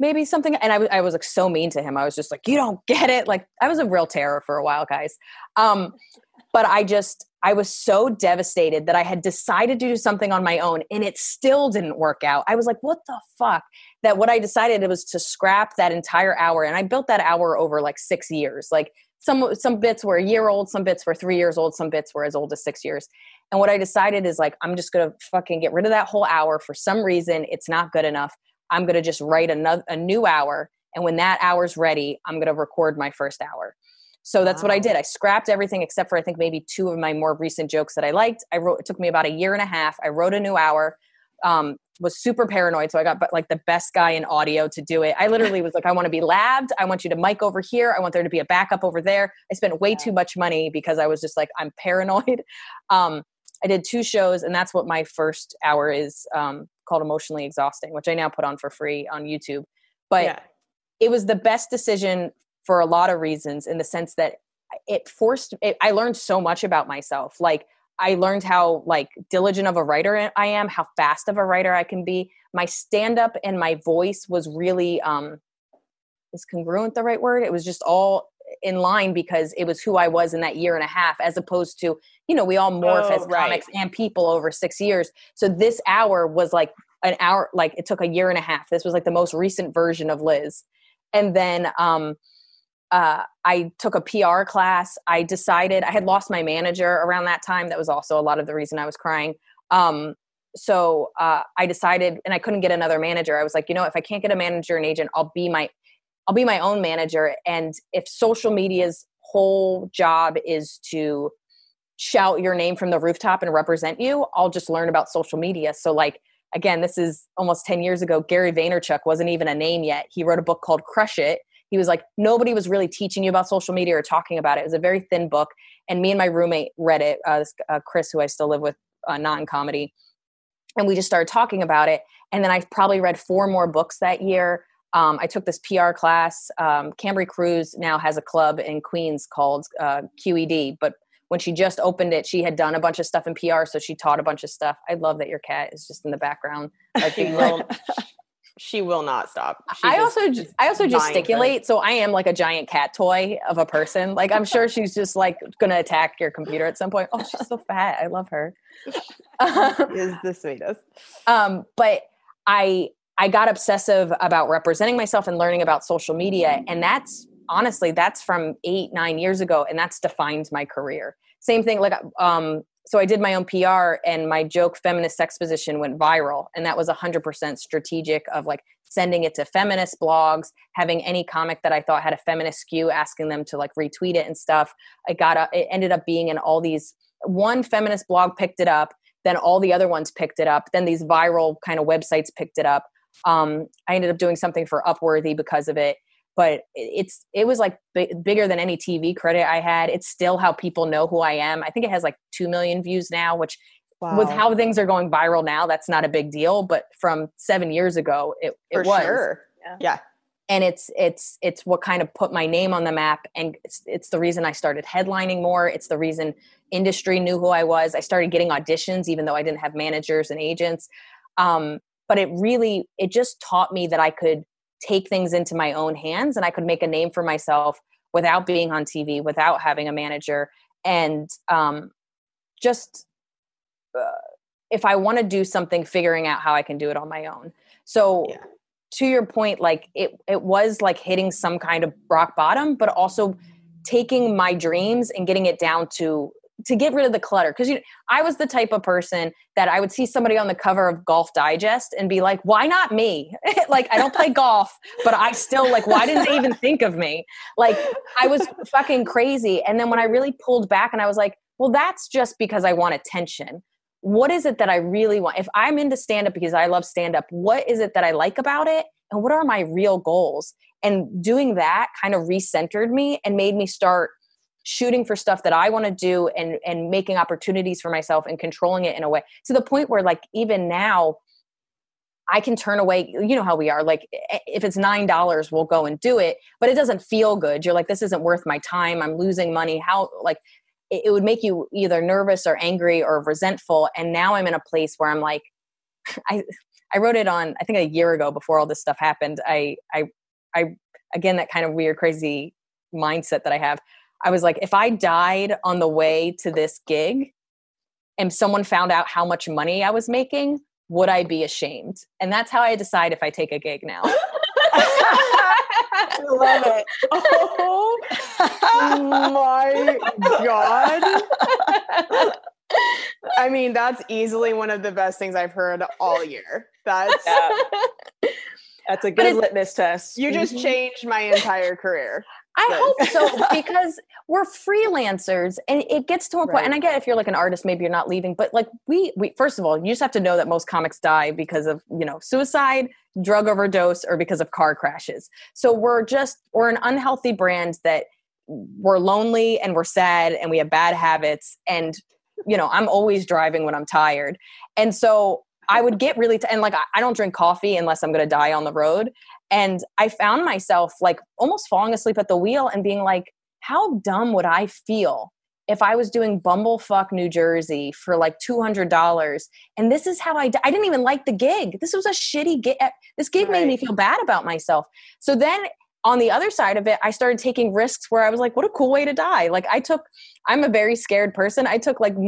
maybe something. And I was like so mean to him. I was just like, you don't get it. Like I was a real terror for a while, guys. But I was so devastated that I had decided to do something on my own and it still didn't work out. I was like, what the fuck? That what I decided was to scrap that entire hour. And I built that hour over like 6 years. Like some bits were a year old, some bits were 3 years old, some bits were as old as 6 years. And what I decided is like, I'm just going to fucking get rid of that whole hour. For some reason, it's not good enough. I'm going to just write a new hour. And when that hour's ready, I'm going to record my first hour. So that's what I did. I scrapped everything except for I think maybe 2 of my more recent jokes that I liked. It took me about 1.5 years. I wrote a new hour, was super paranoid. So I got like the best guy in audio to do it. I literally was like, I want to be labbed. I want you to mic over here. I want there to be a backup over there. I spent way too much money because I was just like, I'm paranoid. I did 2 shows and that's what my first hour is called Emotionally Exhausting, which I now put on for free on YouTube. But it was the best decision for a lot of reasons in the sense that I learned so much about myself. Like I learned how like diligent of a writer I am, how fast of a writer I can be. My stand-up and my voice was really, is congruent the right word? It was just all in line because it was who I was in that 1.5 years, as opposed to, we all morph as comics and people over 6 years. So this hour was like an hour, like it took 1.5 years. This was like the most recent version of Liz. And then, I took a PR class. I decided I had lost my manager around that time. That was also a lot of the reason I was crying. So I decided, and I couldn't get another manager. I was like, if I can't get a manager and agent, I'll be my own manager. And if social media's whole job is to shout your name from the rooftop and represent you, I'll just learn about social media. So like, again, this is almost 10 years ago. Gary Vaynerchuk wasn't even a name yet. He wrote a book called Crush It. He was like, nobody was really teaching you about social media or talking about it. It was a very thin book. And me and my roommate read it, Chris, who I still live with, not in comedy. And we just started talking about it. And then I probably read 4 more books that year. I took this PR class. Cambry Cruz now has a club in Queens called QED. But when she just opened it, she had done a bunch of stuff in PR. So she taught a bunch of stuff. I love that your cat is just in the background. Like, she will not stop. I also gesticulate. So I am like a giant cat toy of a person. Like I'm sure she's just like going to attack your computer at some point. Oh, she's so fat. I love her. She is the sweetest. But I got obsessive about representing myself and learning about social media. And that's from 8-9 years ago. And that's defined my career. Same thing. Like, so I did my own PR and my joke feminist sex position went viral. And that was 100% strategic of like sending it to feminist blogs, having any comic that I thought had a feminist skew, asking them to like retweet it and stuff. It ended up being in all these, one feminist blog picked it up, then all the other ones picked it up. Then these viral kind of websites picked it up. I ended up doing something for Upworthy because of it. But it was like bigger than any TV credit I had. It's still how people know who I am. I think it has like 2 million views now, which with how things are going viral now, that's not a big deal. But from 7 years ago, it was. Sure. Yeah. And it's what kind of put my name on the map. And it's the reason I started headlining more. It's the reason industry knew who I was. I started getting auditions, even though I didn't have managers and agents. But it just taught me that I could take things into my own hands and I could make a name for myself without being on TV, without having a manager. And if I want to do something, figuring out how I can do it on my own. So to your point, like it was like hitting some kind of rock bottom, but also taking my dreams and getting it down to get rid of the clutter. Because I was the type of person that I would see somebody on the cover of Golf Digest and be like, why not me? Like, I don't play golf, but I still like, why didn't they even think of me? Like, I was fucking crazy. And then when I really pulled back and I was like, well, that's just because I want attention. What is it that I really want? If I'm into stand-up because I love stand-up, what is it that I like about it? And what are my real goals? And doing that kind of recentered me and made me start shooting for stuff that I want to do and making opportunities for myself and controlling it in a way to the point where like, even now I can turn away, you know how we are, like if it's $9, we'll go and do it, but it doesn't feel good. You're like, this isn't worth my time. I'm losing money. How, like, it would make you either nervous or angry or resentful. And now I'm in a place where I'm like, I I wrote it on, I think a year ago before all this stuff happened. I again, that kind of weird, crazy mindset that I have. I was like, if I died on the way to this gig and someone found out how much money I was making, would I be ashamed? And that's how I decide if I take a gig now. I love it. Oh my God. I mean, that's easily one of the best things I've heard all year. That's That's a good litmus test. you just changed my entire career. I hope so, because we're freelancers and it gets to a point, and I get if you're like an artist, maybe you're not leaving, but like we first of all, you just have to know that most comics die because of, suicide, drug overdose, or because of car crashes. So we're an unhealthy brand that we're lonely and we're sad and we have bad habits. And, I'm always driving when I'm tired. And so I would get really, and like, I don't drink coffee unless I'm going to die on the road. And I found myself like almost falling asleep at the wheel and being like, how dumb would I feel if I was doing Bumblefuck, New Jersey for like $200? And this is how I didn't even like the gig. This was a shitty gig. This gig made me feel bad about myself. So then on the other side of it, I started taking risks where I was like, what a cool way to die. Like I'm a very scared person. I took like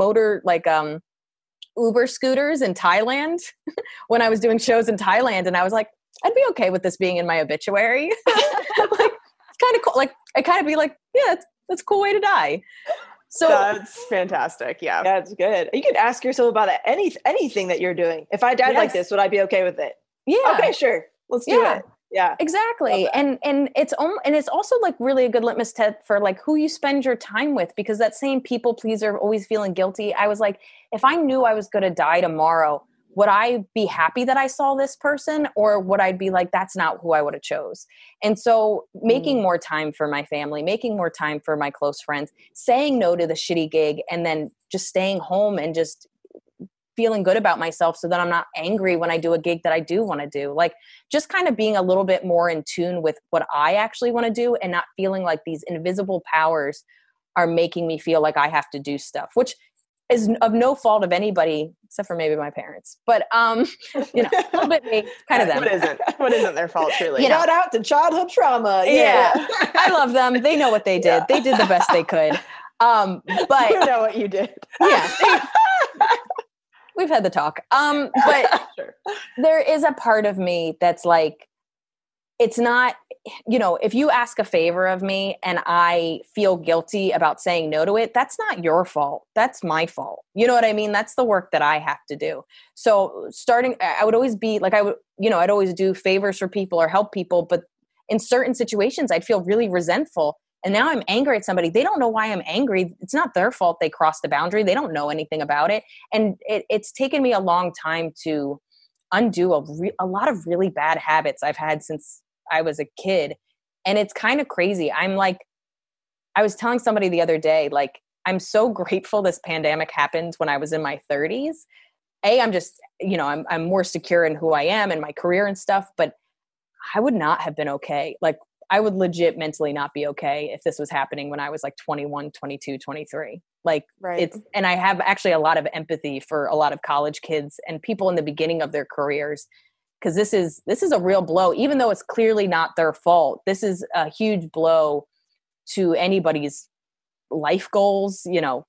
Uber scooters in Thailand when I was doing shows in Thailand. And I was like, I'd be okay with this being in my obituary. Like, it's kind of cool. Like, I kind of be like, yeah, that's a cool way to die. So that's fantastic. Yeah. That's good. You could ask yourself about anything that you're doing. If I died like this, would I be okay with it? Yeah. Okay, sure. Let's do it. Yeah, exactly. And it's also like really a good litmus test for like who you spend your time with, because that same people pleaser, always feeling guilty. I was like, if I knew I was going to die tomorrow, would I be happy that I saw this person, or would I be like, that's not who I would have chose? And so making more time for my family, making more time for my close friends, saying no to the shitty gig, and then just staying home and just feeling good about myself so that I'm not angry when I do a gig that I do want to do. Like just kind of being a little bit more in tune with what I actually want to do and not feeling like these invisible powers are making me feel like I have to do stuff, which is of no fault of anybody except for maybe my parents. But a little bit me, kind of them. What isn't their fault, truly? Shout out to childhood trauma. Yeah. I love them. They know what they did. Yeah. They did the best they could. But you know what you did. Yeah. We've had the talk. But sure. There is a part of me that's like, it's not, if you ask a favor of me and I feel guilty about saying no to it, that's not your fault. That's my fault. You know what I mean? That's the work that I have to do. So I would always be like, I'd always do favors for people or help people. But in certain situations, I'd feel really resentful. And now I'm angry at somebody. They don't know why I'm angry. It's not their fault they crossed a boundary. They don't know anything about it. And it's taken me a long time to undo a lot of really bad habits I've had since I was a kid. And it's kind of crazy. I'm like, I was telling somebody the other day, like, I'm so grateful this pandemic happened when I was in my 30s. I'm just, I'm more secure in who I am and my career and stuff, but I would not have been okay. Like, I would legit mentally not be okay if this was happening when I was like 21, 22, 23. Like and I have actually a lot of empathy for a lot of college kids and people in the beginning of their careers, because this is a real blow, even though it's clearly not their fault. This is a huge blow to anybody's life goals,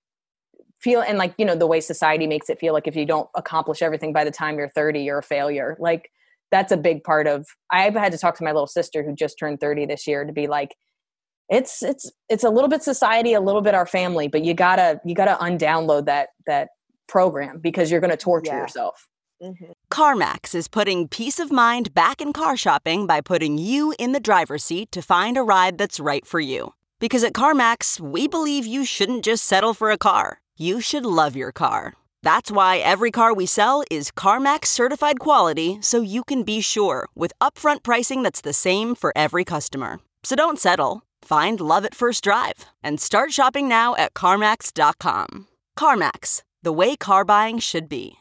feel, and like, the way society makes it feel like if you don't accomplish everything by the time you're 30, you're a failure. Like, that's a big part of, I've had to talk to my little sister who just turned 30 this year to be like, it's a little bit society, a little bit our family, but you gotta undownload that program because you're going to torture yourself. Mm-hmm. CarMax is putting peace of mind back in car shopping by putting you in the driver's seat to find a ride that's right for you. Because at CarMax, we believe you shouldn't just settle for a car. You should love your car. That's why every car we sell is CarMax certified quality, so you can be sure with upfront pricing that's the same for every customer. So don't settle. Find love at first drive and start shopping now at CarMax.com. CarMax, the way car buying should be.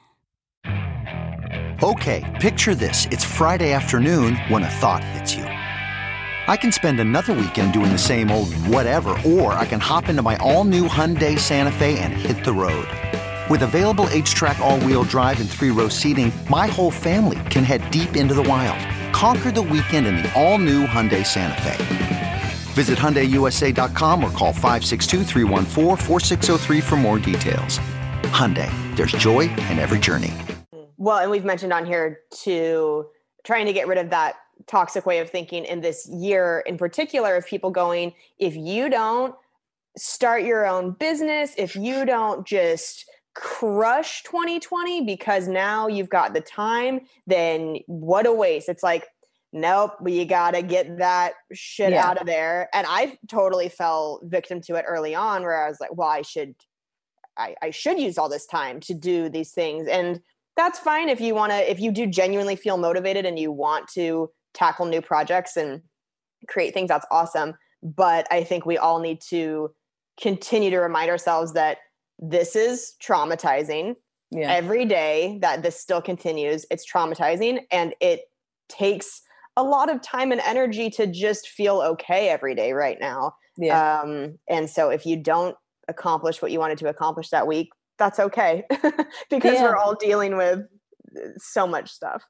Okay, picture this. It's Friday afternoon when a thought hits you. I can spend another weekend doing the same old whatever, or I can hop into my all-new Hyundai Santa Fe and hit the road. With available H-Track all-wheel drive and 3-row seating, my whole family can head deep into the wild. Conquer the weekend in the all-new Hyundai Santa Fe. Visit HyundaiUSA.com or call 562-314-4603 for more details. Hyundai, there's joy in every journey. Well, and we've mentioned on here too, trying to get rid of that toxic way of thinking in this year in particular, of people going, if you don't start your own business, if you don't just crush 2020 because now you've got the time, then what a waste. It's like, nope, you gotta get that shit out of there. And I totally fell victim to it early on, where I was like, well, I should use all this time to do these things. And that's fine if you do genuinely feel motivated and you want to tackle new projects and create things, that's awesome. But I think we all need to continue to remind ourselves that this is traumatizing every day, that this still continues. It's traumatizing, and it takes a lot of time and energy to just feel okay every day right now. And so if you don't accomplish what you wanted to accomplish that week, that's okay, because we're all dealing with so much stuff.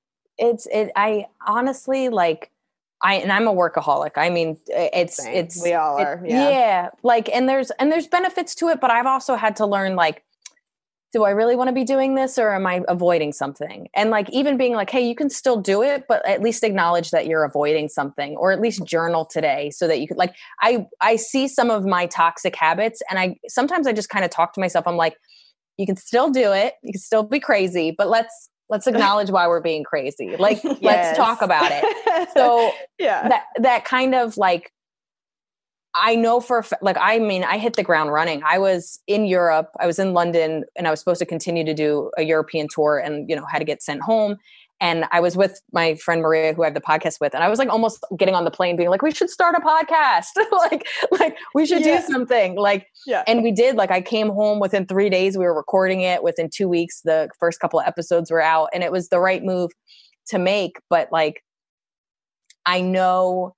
I honestly, like, I'm a workaholic. I mean, we all are. Like, and there's benefits to it, but I've also had to learn, like, do I really want to be doing this, or am I avoiding something? And like, even being like, hey, you can still do it, but at least acknowledge that you're avoiding something, or at least journal today so that you could, like, I see some of my toxic habits, and sometimes I just kind of talk to myself. I'm like, you can still do it. You can still be crazy, but let's acknowledge why we're being crazy. Like, let's talk about it. So that kind of, like, I know I hit the ground running. I was in Europe, I was in London, and I was supposed to continue to do a European tour, and, had to get sent home. And I was with my friend Maria, who I have the podcast with. And I was like almost getting on the plane being like, we should start a podcast. like we should do something, and we did. Like, I came home within 3 days, we were recording it. Within 2 weeks, the first couple of episodes were out, and it was the right move to make. But like, I know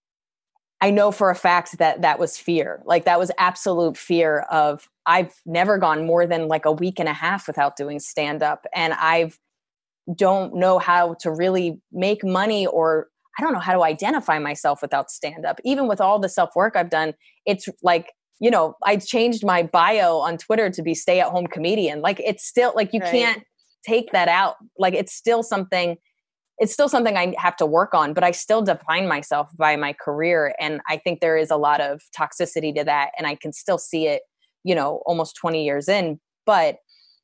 for a fact that was fear. Like, that was absolute fear of, I've never gone more than like a week and a half without doing stand-up. And don't know how to really make money, or I don't know how to identify myself without stand-up. Even with all the self-work I've done, it's like, I changed my bio on Twitter to be stay-at-home comedian. Like, it's still like, you can't take that out. Like, it's still something I have to work on, but I still define myself by my career. And I think there is a lot of toxicity to that. And I can still see it, almost 20 years in, but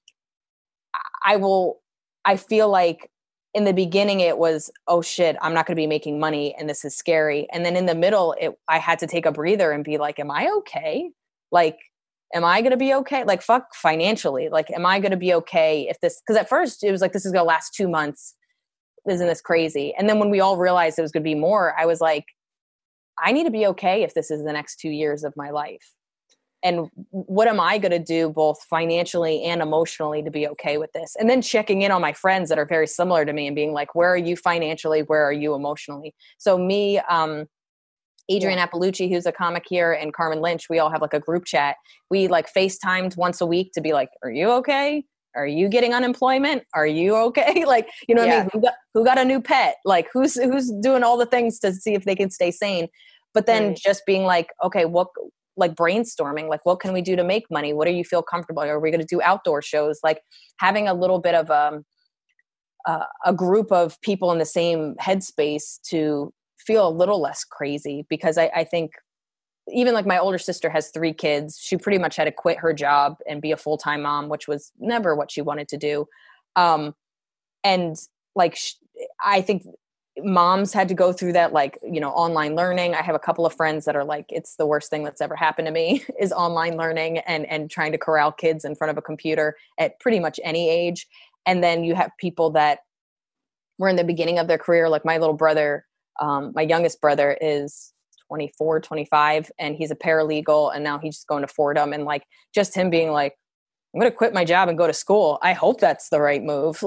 I feel like in the beginning it was, oh shit, I'm not going to be making money, and this is scary. And then in the middle, I had to take a breather and be like, am I okay? Like, am I going to be okay? Like, fuck financially. Like, am I going to be okay if this, because at first it was like, this is going to last 2 months. Isn't this crazy? And then when we all realized it was going to be more, I was like, I need to be okay if this is the next 2 years of my life. And what am I going to do both financially and emotionally to be okay with this? And then checking in on my friends that are very similar to me and being like, where are you financially? Where are you emotionally? So me, Adrienne Appalucci, who's a comic here, and Carmen Lynch, we all have like a group chat. We like FaceTimed once a week to be like, are you okay? Are you getting unemployment? Are you okay? Like, what I mean? Who got a new pet? Like, who's doing all the things to see if they can stay sane? But then just being like, okay, like brainstorming, like, what can we do to make money? What do you feel comfortable? Are we going to do outdoor shows? Like, having a little bit of a group of people in the same headspace to feel a little less crazy. Because I think even like my older sister has 3 kids. She pretty much had to quit her job and be a full-time mom, which was never what she wanted to do. And like, I think moms had to go through that, like, online learning. I have a couple of friends that are like, it's the worst thing that's ever happened to me is online learning and trying to corral kids in front of a computer at pretty much any age. And then you have people that were in the beginning of their career. Like my little brother, my youngest brother is 24, 25, and he's a paralegal. And now he's just going to Fordham, and like, just him being like, I'm going to quit my job and go to school. I hope that's the right move.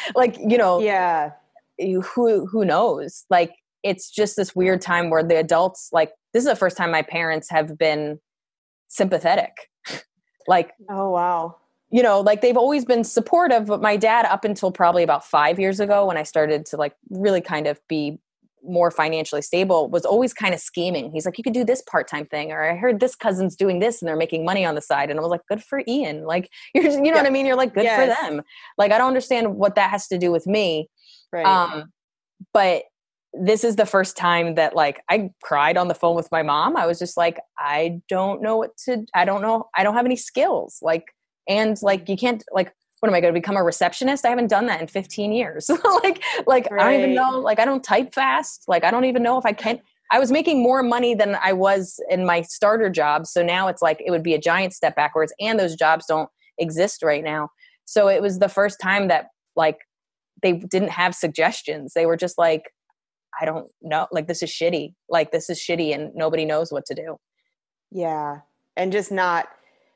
Who knows? Like, it's just this weird time where the adults, like, this is the first time my parents have been sympathetic. Like, oh wow, you know, like they've always been supportive of my dad up until probably about 5 years ago when I started to like really kind of be more financially stable, was always kind of scheming. He's like, you could do this part-time thing, or I heard this cousin's doing this and they're making money on the side. And I was like, good for Ian. Like, you know what I mean? You're like, good for them. Like, I don't understand what that has to do with me. Right. But this is the first time that like I cried on the phone with my mom. I was just like, I don't know. I don't have any skills. Like, and like, you can't like, what am I going to become a receptionist? I haven't done that in 15 years. like right. I don't even know, like, I don't type fast. Like, I don't even know if I can. I was making more money than I was in my starter job. So now it's like, it would be a giant step backwards, and those jobs don't exist right now. So it was the first time that like, they didn't have suggestions. They were just like, I don't know. Like, this is shitty. Like, this is shitty and nobody knows what to do. Yeah. And just not,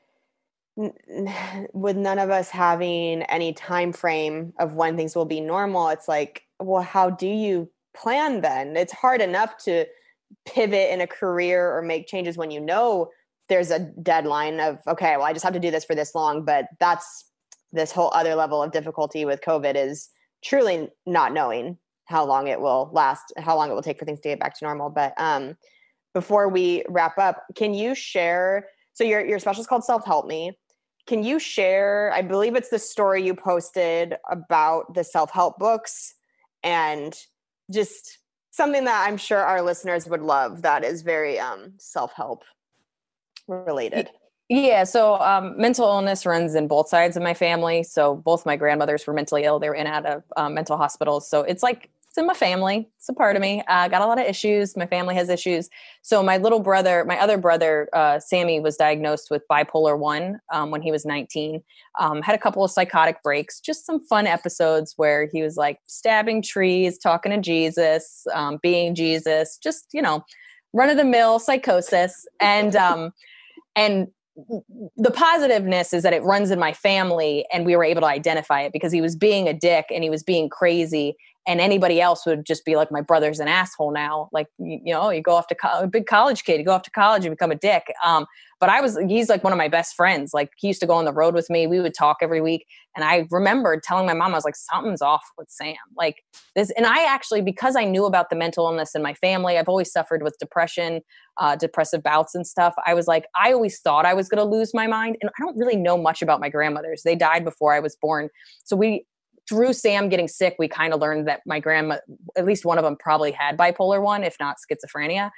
with none of us having any time frame of when things will be normal, it's like, well, how do you plan then? It's hard enough to pivot in a career or make changes when you know there's a deadline of, okay, well, I just have to do this for this long. But that's this whole other level of difficulty with COVID, is truly not knowing how long it will last, how long it will take for things to get back to normal. But before we wrap up, can you share, so your special is called Self-Help Me. Can you share, I believe it's the story you posted about the self-help books, and just something that I'm sure our listeners would love that is very self-help related. Yeah. So mental illness runs in both sides of my family. So both my grandmothers were mentally ill. They were in and out of mental hospitals. So it's like, it's in my family. It's a part of me. Got a lot of issues. My family has issues. So my other brother, Sammy, was diagnosed with bipolar 1 when he was 19. Had a couple of psychotic breaks, just some fun episodes where he was like stabbing trees, talking to Jesus, being Jesus, just, you know, run of the mill psychosis. And the positiveness is that it runs in my family, and we were able to identify it because he was being a dick and he was being crazy. And anybody else would just be like, my brother's an asshole now. Like, you know, you go off to a big college kid, you go off to college and become a dick. But he's like one of my best friends. Like, he used to go on the road with me. We would talk every week. And I remembered telling my mom, I was like, something's off with Sam. Like this. And I actually, because I knew about the mental illness in my family, I've always suffered with depression, depressive bouts and stuff. I was like, I always thought I was going to lose my mind. And I don't really know much about my grandmothers. They died before I was born. So through Sam getting sick, we kind of learned that my grandma, at least one of them, probably had bipolar 1, if not schizophrenia.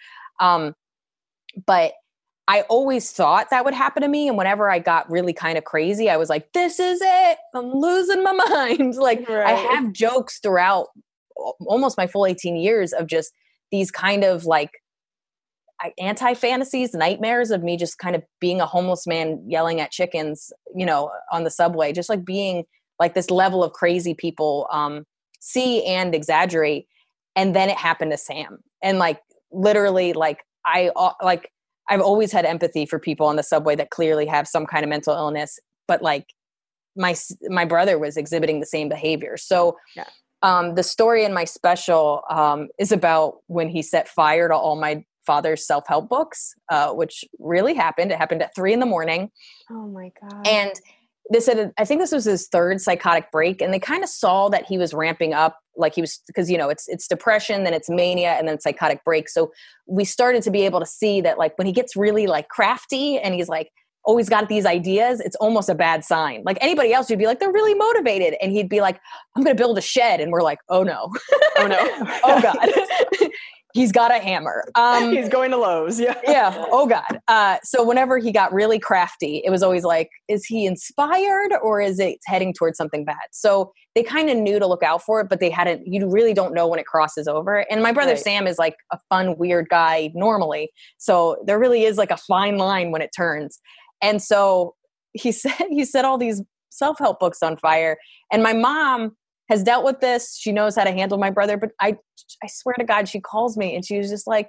But I always thought that would happen to me. And whenever I got really kind of crazy, I was like, this is it. I'm losing my mind. Like, right. I have jokes throughout almost my full 18 years of just these kind of like anti-fantasies, nightmares of me just kind of being a homeless man yelling at chickens, you know, on the subway, just like being like this level of crazy people see and exaggerate. And then it happened to Sam. And like, literally, like I've always had empathy for people on the subway that clearly have some kind of mental illness, but like my brother was exhibiting the same behavior. So the story in my special is about when he set fire to all my father's self-help books, which really happened. It happened at 3 a.m. Oh my God. And I think this was his 3rd psychotic break. And they kind of saw that he was ramping up, like he was, because, you know, it's depression, then it's mania, and then psychotic break. So we started to be able to see that, like, when he gets really like crafty and he's like always got these ideas, it's almost a bad sign. Like anybody else would be like, they're really motivated. And he'd be like, I'm going to build a shed. And we're like, oh no. Oh no. Oh God. He's got a hammer. He's going to Lowe's. Yeah. Yeah. Oh God. So whenever he got really crafty, it was always like, is he inspired or is it heading towards something bad? So they kind of knew to look out for it, but you really don't know when it crosses over. And my brother Sam is like a fun, weird guy normally. So there really is like a fine line when it turns. And so he set all these self-help books on fire. And my mom has dealt with this. She knows how to handle my brother, but I swear to God, she calls me and she was like,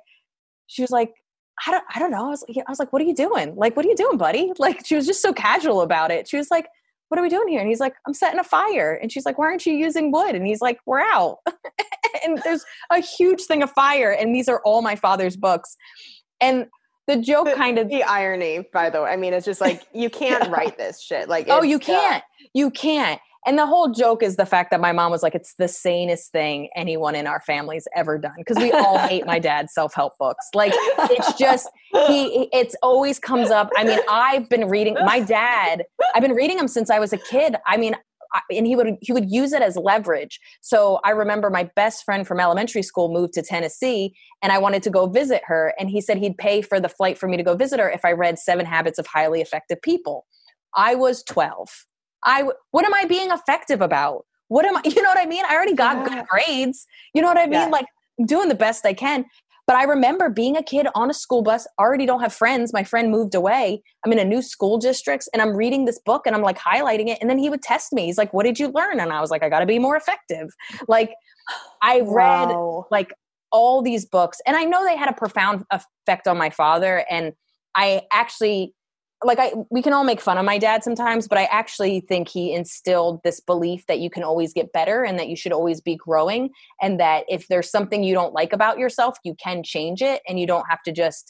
I don't know. I was like, what are you doing? Like, what are you doing, buddy? Like, she was just so casual about it. She was like, what are we doing here? And he's like, I'm setting a fire. And she's like, why aren't you using wood? And he's like, we're out. And there's a huge thing of fire. And these are all my father's books. And the joke kind of the irony, by the way. I mean, it's just like, you can't write this shit. Like, oh, it's, you can't. You can't. And the whole joke is the fact that my mom was like, it's the sanest thing anyone in our family's ever done. Because we all hate my dad's self-help books. Like, it's just, it's always comes up. I mean, I've been reading him since I was a kid. I mean, and he would use it as leverage. So I remember my best friend from elementary school moved to Tennessee, and I wanted to go visit her. And he said he'd pay for the flight for me to go visit her if I read 7 Habits of Highly Effective People. I was 12. What am I being effective about? What am I, you know what I mean? I already got good grades. You know what I mean? Yeah. Like, doing the best I can. But I remember being a kid on a school bus, already don't have friends. My friend moved away. I'm in a new school district, and I'm reading this book, and I'm like highlighting it. And then he would test me. He's like, what did you learn? And I was like, I got to be more effective. Like, I read like all these books, and I know they had a profound effect on my father. And I actually, we can all make fun of my dad sometimes, but I actually think he instilled this belief that you can always get better and that you should always be growing. And that if there's something you don't like about yourself, you can change it, and you don't have to just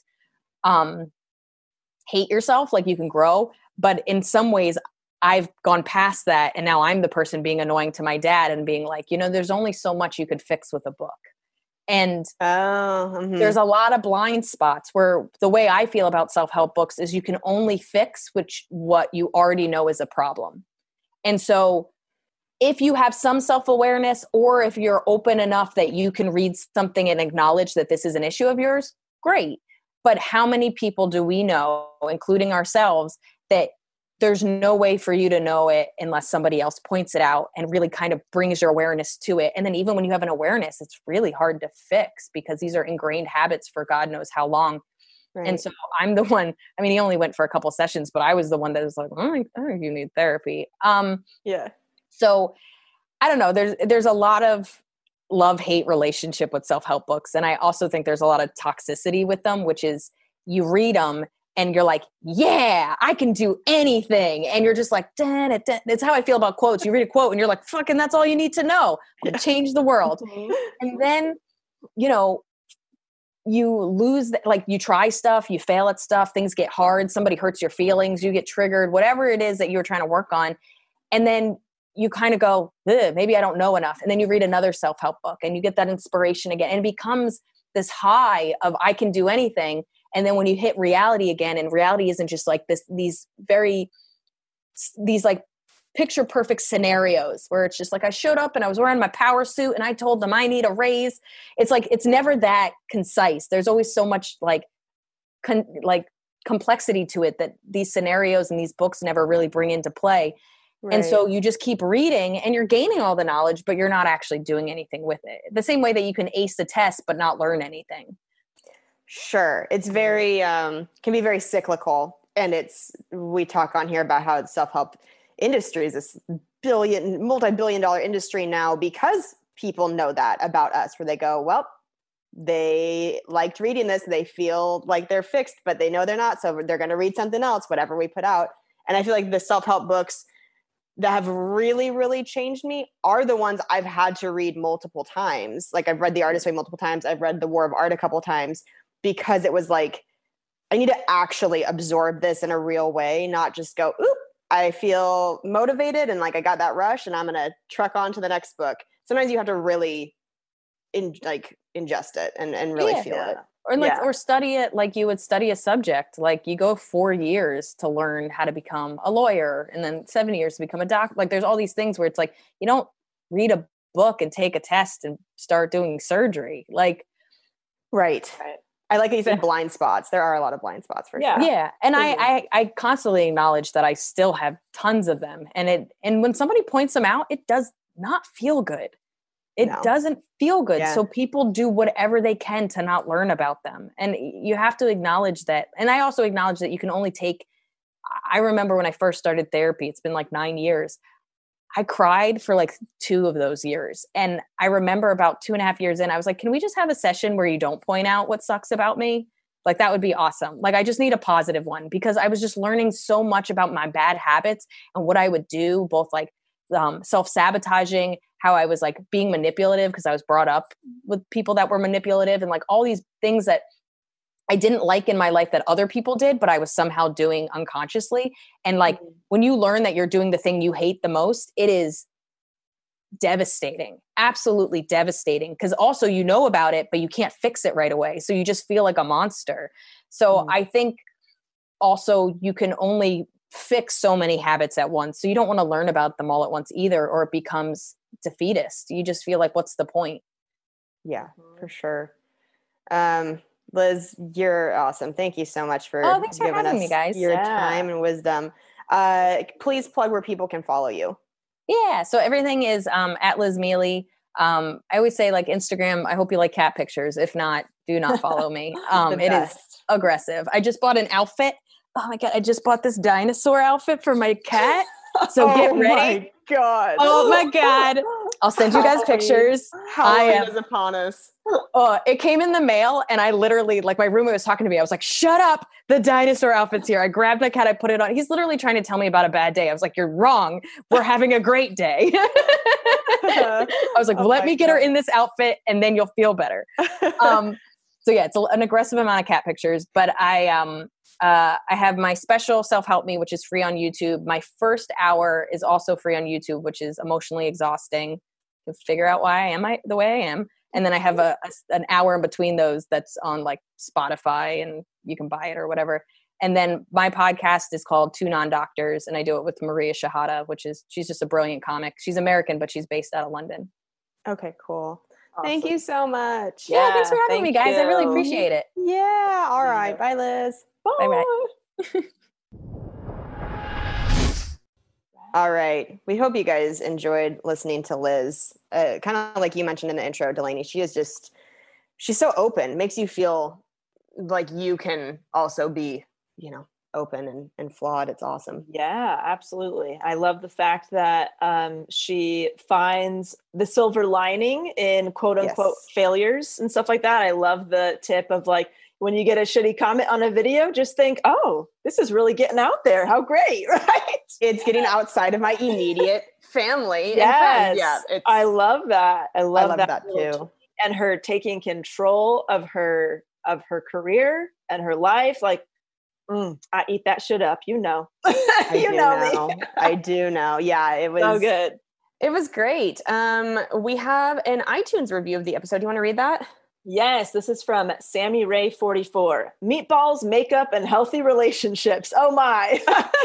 hate yourself. Like, you can grow. But in some ways, I've gone past that. And now I'm the person being annoying to my dad and being like, there's only so much you could fix with a book. And there's a lot of blind spots where the way I feel about self-help books is you can only fix what you already know is a problem. And so if you have some self-awareness, or if you're open enough that you can read something and acknowledge that this is an issue of yours, great. But how many people do we know, including ourselves, that there's no way for you to know it unless somebody else points it out and really kind of brings your awareness to it. And then even when you have an awareness, it's really hard to fix because these are ingrained habits for God knows how long. Right. And so I'm the one, I mean, he only went for a couple sessions, but I was the one that was like, I think you need therapy. Yeah. So I don't know, there's a lot of love-hate relationship with self-help books. And I also think there's a lot of toxicity with them, which is you read them and you're like, yeah, I can do anything. And you're just like, it's how I feel about quotes. You read a quote and you're like, fucking, that's all you need to know. Change the world. And then, you lose, you try stuff, you fail at stuff, things get hard, somebody hurts your feelings, you get triggered, whatever it is that you're trying to work on. And then you kind of go, maybe I don't know enough. And then you read another self-help book and you get that inspiration again. And it becomes this high of I can do anything. And then when you hit reality again, and reality isn't just like these like picture perfect scenarios where it's just like I showed up and I was wearing my power suit and I told them I need a raise. It's like, it's never that concise. There's always so much like complexity to it that these scenarios and these books never really bring into play. Right. And so you just keep reading and you're gaining all the knowledge, but you're not actually doing anything with it. The same way that you can ace the test, but not learn anything. Sure. It's very, can be very cyclical. And we talk on here about how the self-help industry is this multi-billion dollar industry now because people know that about us, where they go, well, they liked reading this. They feel like they're fixed, but they know they're not. So they're going to read something else, whatever we put out. And I feel like the self-help books that have really, really changed me are the ones I've had to read multiple times. Like I've read The Artist's Way multiple times. I've read The War of Art a couple times because it was like, I need to actually absorb this in a real way, not just go, oop, I feel motivated and like I got that rush and I'm going to truck on to the next book. Sometimes you have to really ingest it and really feel it. Or study it like you would study a subject. Like you go 4 years to learn how to become a lawyer and then 7 years to become a doctor. Like there's all these things where it's like, you don't read a book and take a test and start doing surgery. Like, right. I like that you said blind spots. There are a lot of blind spots for sure. Yeah. And I constantly acknowledge that I still have tons of them. And when somebody points them out, it does not feel good. It doesn't feel good. Yeah. So people do whatever they can to not learn about them. And you have to acknowledge that. And I also acknowledge that you can only I remember when I first started therapy, it's been like 9 years. I cried for like 2 of those years. And I remember about 2.5 years in, I was like, can we just have a session where you don't point out what sucks about me? Like, that would be awesome. Like, I just need a positive one because I was just learning so much about my bad habits and what I would do, both like self-sabotaging, how I was like being manipulative because I was brought up with people that were manipulative and like all these things that I didn't like in my life that other people did, but I was somehow doing unconsciously. And like when you learn that you're doing the thing you hate the most, it is devastating, absolutely devastating. Because also you know about it, but you can't fix it right away. So you just feel like a monster. So I think also you can only fix so many habits at once. So you don't want to learn about them all at once either, or it becomes defeatist. You just feel like, what's the point? Yeah, for sure. Liz, you're awesome. Thank you so much for thanks for giving having us me, guys. your time and wisdom. Please plug where people can follow you. Yeah. So everything is at Liz Mealy. I always say like Instagram, I hope you like cat pictures. If not, do not follow me. It is aggressive. I just bought an outfit. Oh my God. I just bought this dinosaur outfit for my cat. So get ready. Oh my God. Oh my God. I'll send you guys pictures. Halloween is upon us. Oh, it came in the mail and I literally, like my roommate was talking to me. I was like, shut up. The dinosaur outfit's here. I grabbed the cat. I put it on. He's literally trying to tell me about a bad day. I was like, you're wrong. We're having a great day. I was like, let me get her in this outfit and then you'll feel better. So yeah, it's an aggressive amount of cat pictures, but I have my special Self-Help Me, which is free on YouTube. My first hour is also free on YouTube, which is emotionally exhausting to figure out why I am the way I am. And then I have an hour in between those that's on like Spotify and you can buy it or whatever. And then my podcast is called Two Non-Doctors and I do it with Maria Shahada, she's just a brilliant comic. She's American, but she's based out of London. Okay, cool. Awesome. Thank you so much. Yeah, thanks for having me, guys. I really appreciate it. Yeah. All right. Bye, Liz. Bye. All right. We hope you guys enjoyed listening to Liz. Kind of like you mentioned in the intro, Delaney, she's so open, makes you feel like you can also be, open and flawed. It's awesome. Yeah, absolutely. I love the fact that she finds the silver lining in quote unquote failures and stuff like that. I love the tip of like, when you get a shitty comment on a video, just think, oh, this is really getting out there. How great, right? It's getting outside of my immediate family. Yes. And friends. Yeah, I love that. I love that too. And her taking control of her career and her life. Like, I eat that shit up. You know. I do know. Yeah, it was so good. It was great. We have an iTunes review of the episode. Do you want to read that? Yes, this is from Sammy Ray 44. Meatballs, makeup, and healthy relationships. Oh my.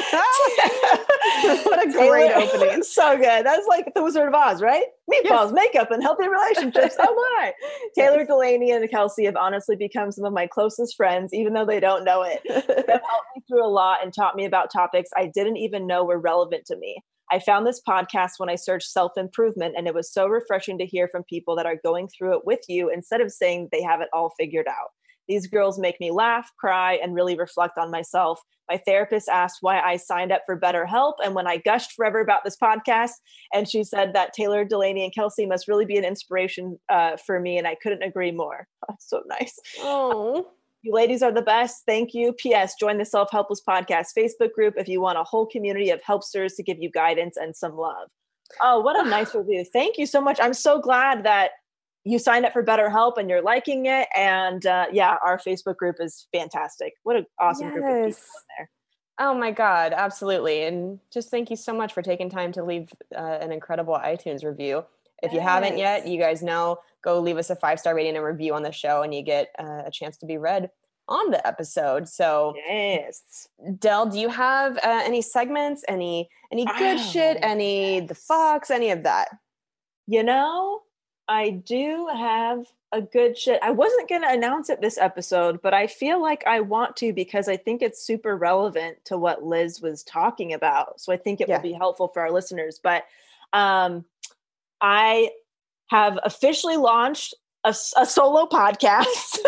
What a great opening. So good. That's like the Wizard of Oz, right? Meatballs, makeup, and healthy relationships. Oh my. Taylor, Delaney, and Kelsey have honestly become some of my closest friends, even though they don't know it. They've helped me through a lot and taught me about topics I didn't even know were relevant to me. I found this podcast when I searched self-improvement, and it was so refreshing to hear from people that are going through it with you instead of saying they have it all figured out. These girls make me laugh, cry, and really reflect on myself. My therapist asked why I signed up for BetterHelp, and when I gushed forever about this podcast, and she said that Taylor, Delaney, and Kelsey must really be an inspiration for me, and I couldn't agree more. That's so nice. Oh. You ladies are the best. Thank you. P.S. Join the Self-Helpless Podcast Facebook group if you want a whole community of helpsters to give you guidance and some love. Oh, what a nice review. Thank you so much. I'm so glad that you signed up for BetterHelp and you're liking it. And our Facebook group is fantastic. What an awesome group of people in there. Oh my God, absolutely. And just thank you so much for taking time to leave an incredible iTunes review. If you haven't yet, you guys know, go leave us a 5-star rating and review on the show and you get a chance to be read on the episode. So yes. Del, do you have any segments, any good shit, any the Fox, any of that? I do have a good shit. I wasn't going to announce it this episode, but I feel like I want to because I think it's super relevant to what Liz was talking about. So I think it will be helpful for our listeners. But I have officially launched a solo podcast.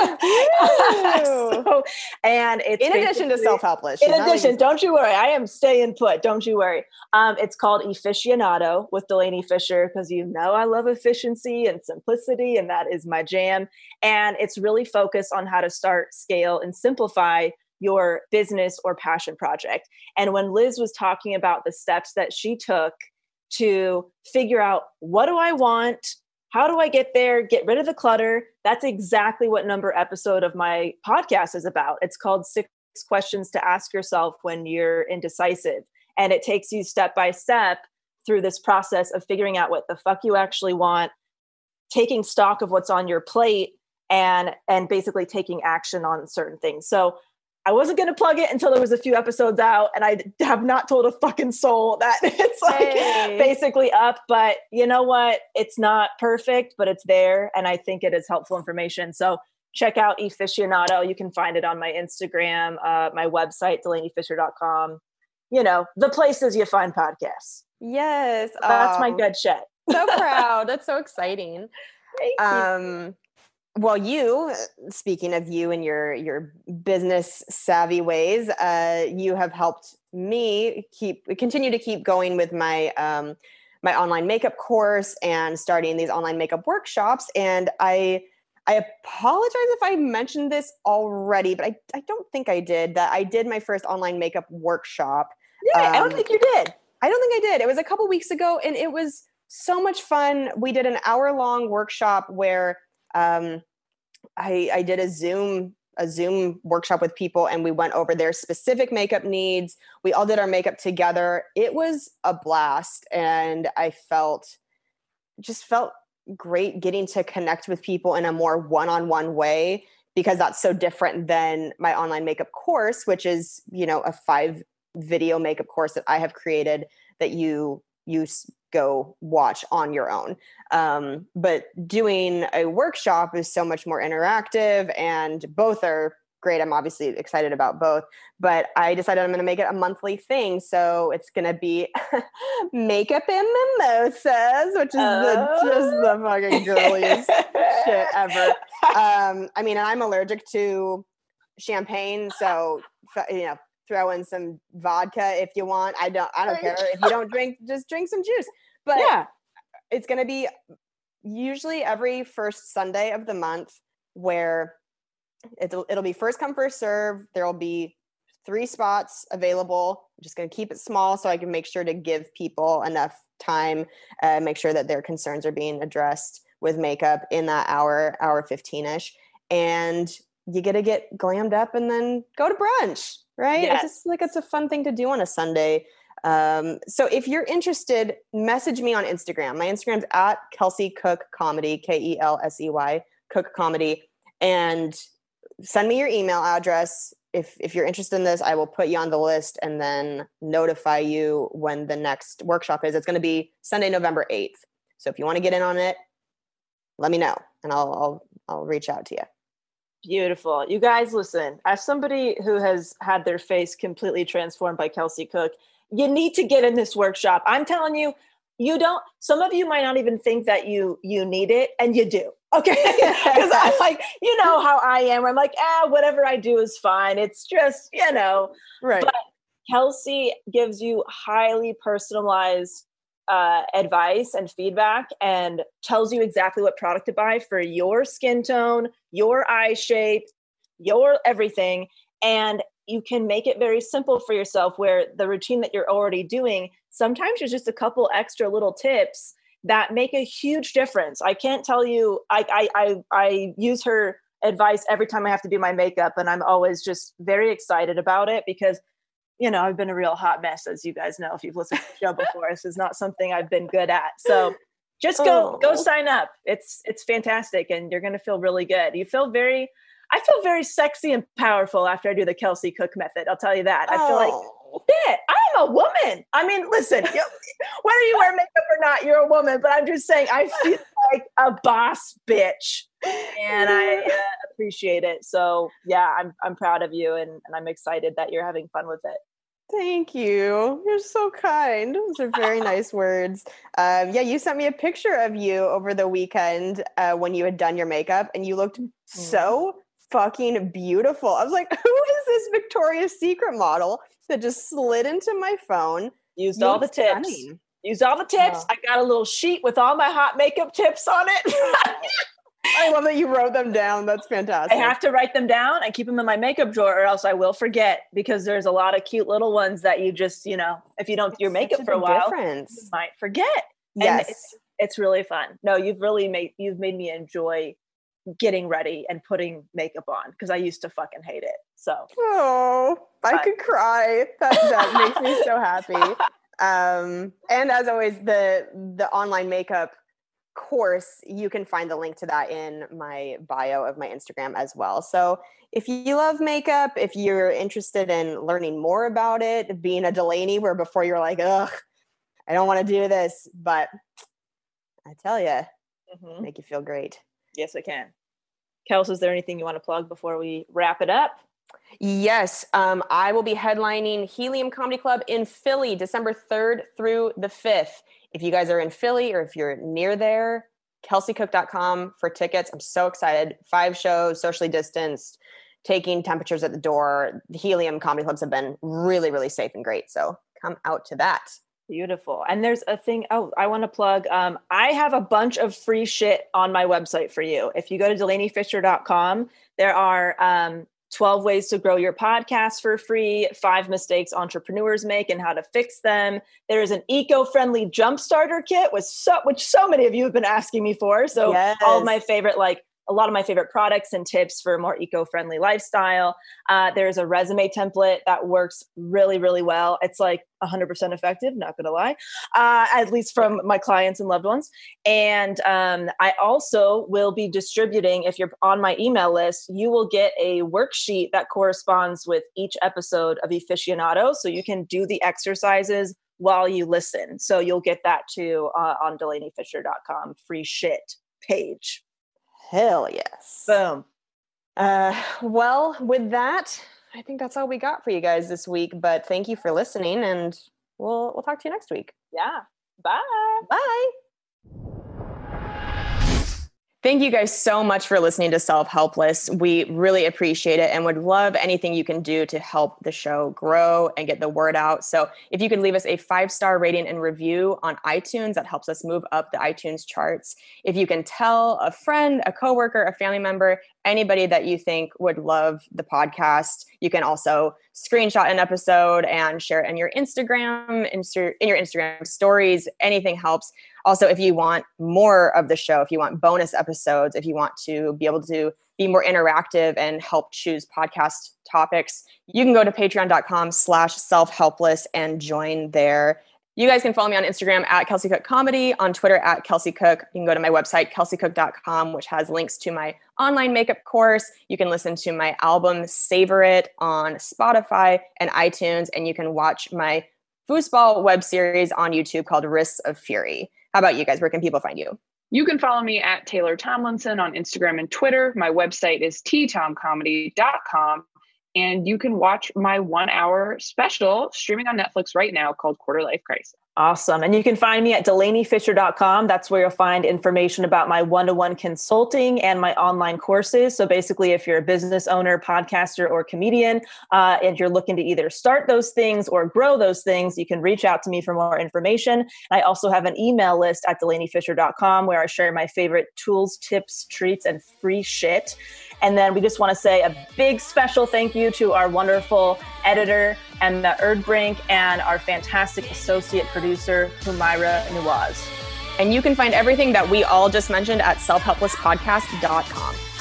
And it's in addition to Self-Helpless. In addition, don't you worry. I am staying put. Don't you worry. It's called Efficienado with Delaney Fisher because I love efficiency and simplicity, and that is my jam. And it's really focused on how to start, scale, and simplify your business or passion project. And when Liz was talking about the steps that she took to figure out what do I want, how do I get there? Get rid of the clutter. That's exactly what number episode of my podcast is about. It's called 6 Questions to Ask Yourself When You're Indecisive. And it takes you step by step through this process of figuring out what the fuck you actually want, taking stock of what's on your plate, and basically taking action on certain things. So I wasn't going to plug it until there was a few episodes out, and I have not told a fucking soul that it's like basically up, but you know what? It's not perfect, but it's there. And I think it is helpful information. So check out eFiscionado. You can find it on my Instagram, my website, DelaneyFisher.com, you know, the places you find podcasts. Yes. That's my good shit. So proud. That's so exciting. Thank you. Well, you, speaking of you and your business savvy ways, you have helped me continue to keep going with my my online makeup course and starting these online makeup workshops. And I apologize if I mentioned this already, but I don't think I did. That I did my first online makeup workshop. Yeah, I don't think you did. I don't think I did. It was a couple weeks ago, and it was so much fun. We did an hour-long workshop where I did a Zoom workshop with people, and we went over their specific makeup needs. We all did our makeup together. It was a blast, and I felt great getting to connect with people in a more one-on-one way, because that's so different than my online makeup course, which is, you know, a 5-video makeup course that I have created that you go watch on your own. But doing a workshop is so much more interactive, and both are great. I'm obviously excited about both, but I decided I'm going to make it a monthly thing. So it's going to be makeup and mimosas, which is just the fucking girliest shit ever. I mean, I'm allergic to champagne, so, you know, throw in some vodka if you want. I don't care. If you don't drink, just drink some juice. But yeah, it's going to be usually every first Sunday of the month, where it'll be first come, first serve. There'll be 3 spots available. I'm just going to keep it small so I can make sure to give people enough time, make sure that their concerns are being addressed with makeup in that hour 15-ish. And you get to get glammed up and then go to brunch, right? Yes. It's just like, it's a fun thing to do on a Sunday. So if you're interested, message me on Instagram. My Instagram's at Kelsey Cook Comedy, KELSEY Cook Comedy, and send me your email address. If you're interested in this, I will put you on the list and then notify you when the next workshop is. It's going to be Sunday, November 8th. So if you want to get in on it, let me know, and I'll reach out to you. Beautiful. You guys, listen, as somebody who has had their face completely transformed by Kelsey Cook, you need to get in this workshop. I'm telling you, some of you might not even think that you need it, and you do. Okay. Because I'm like, you know how I am, where I'm like, whatever I do is fine. It's just, you know, right. But Kelsey gives you highly personalized advice and feedback, and tells you exactly what product to buy for your skin tone, your eye shape, your everything. And you can make it very simple for yourself, where the routine that you're already doing, sometimes there's just a couple extra little tips that make a huge difference. I can't tell you, I use her advice every time I have to do my makeup, and I'm always just very excited about it, because, you know, I've been a real hot mess, as you guys know, if you've listened to the show before. This is not something I've been good at. So just go sign up. It's fantastic, and you're going to feel really good. I feel very sexy and powerful after I do the Kelsey Cook method. I'll tell you that. I feel like, shit, I'm a woman. I mean, listen, whether you wear makeup or not, you're a woman, but I'm just saying, I feel like a boss bitch, and I appreciate it. So yeah, I'm proud of you, and I'm excited that you're having fun with it. Thank you. You're so kind. Those are very nice words. Yeah, you sent me a picture of you over the weekend when you had done your makeup, and you looked so fucking beautiful. I was like, who is this Victoria's Secret model that just slid into my phone? Used all the tips. I got a little sheet with all my hot makeup tips on it. I love that you wrote them down. That's fantastic. I have to write them down and keep them in my makeup drawer, or else I will forget, because there's a lot of cute little ones that you just, you know, if you don't do your makeup for a while, you might forget. Yes. And It's really fun. No, you've made me enjoy getting ready and putting makeup on because I used to fucking hate it. So I could cry. That makes me so happy. And as always, the online makeup course, you can find the link to that in my bio of my Instagram as well. So if you love makeup, if you're interested in learning more about it, being a Delaney where before you're like, ugh, I don't want to do this, but I tell you, make you feel great. Yes, I can. Kels, is there anything you want to plug before we wrap it up? Yes, I will be headlining Helium Comedy Club in Philly, December 3rd through the 5th. If you guys are in Philly or if you're near there, kelseycook.com for tickets. I'm so excited. 5 shows, socially distanced, taking temperatures at the door. The Helium Comedy Clubs have been really, really safe and great. So come out to that. Beautiful. And there's a thing, I want to plug. I have a bunch of free shit on my website for you. If you go to DelaneyFisher.com, there are 12 ways to grow your podcast for free, 5 mistakes entrepreneurs make and how to fix them. There's an eco-friendly jump starter kit which so many of you have been asking me for. So all of my favorite, a lot of my favorite products and tips for a more eco-friendly lifestyle. There's a resume template that works really, really well. It's 100% effective, not going to lie, at least from my clients and loved ones. And I also will be distributing, if you're on my email list, you will get a worksheet that corresponds with each episode of Aficionado. So you can do the exercises while you listen. So you'll get that too on DelaneyFisher.com free shit page. Hell yes. Boom. Well, with that, I think that's all we got for you guys this week. But thank you for listening, and we'll talk to you next week. Yeah. Bye. Bye. Thank you guys so much for listening to Self Helpless. We really appreciate it and would love anything you can do to help the show grow and get the word out. So if you could leave us a 5-star rating and review on iTunes, that helps us move up the iTunes charts. If you can tell a friend, a coworker, a family member, anybody that you think would love the podcast, you can also screenshot an episode and share it in your Instagram, in your Instagram stories. Anything helps. Also, if you want more of the show, if you want bonus episodes, if you want to be able to be more interactive and help choose podcast topics, you can go to patreon.com/selfhelpless and join there. You guys can follow me on Instagram at Kelsey Cook Comedy, on Twitter at Kelsey Cook. You can go to my website, kelseycook.com, which has links to my online makeup course. You can listen to my album, Savor It, on Spotify and iTunes, and you can watch my foosball web series on YouTube called Wrists of Fury. How about you guys? Where can people find you? You can follow me at Taylor Tomlinson on Instagram and Twitter. My website is ttomcomedy.com. And you can watch my 1-hour special streaming on Netflix right now called Quarter Life Crisis. Awesome. And you can find me at DelaneyFisher.com. That's where you'll find information about my one-to-one consulting and my online courses. So basically, if you're a business owner, podcaster, or comedian, and you're looking to either start those things or grow those things, you can reach out to me for more information. I also have an email list at DelaneyFisher.com where I share my favorite tools, tips, treats, and free shit. And then we just want to say a big special thank you to our wonderful editor, Emma Erdbrink, and our fantastic associate producer, Humaira Nawaz. And you can find everything that we all just mentioned at selfhelplesspodcast.com.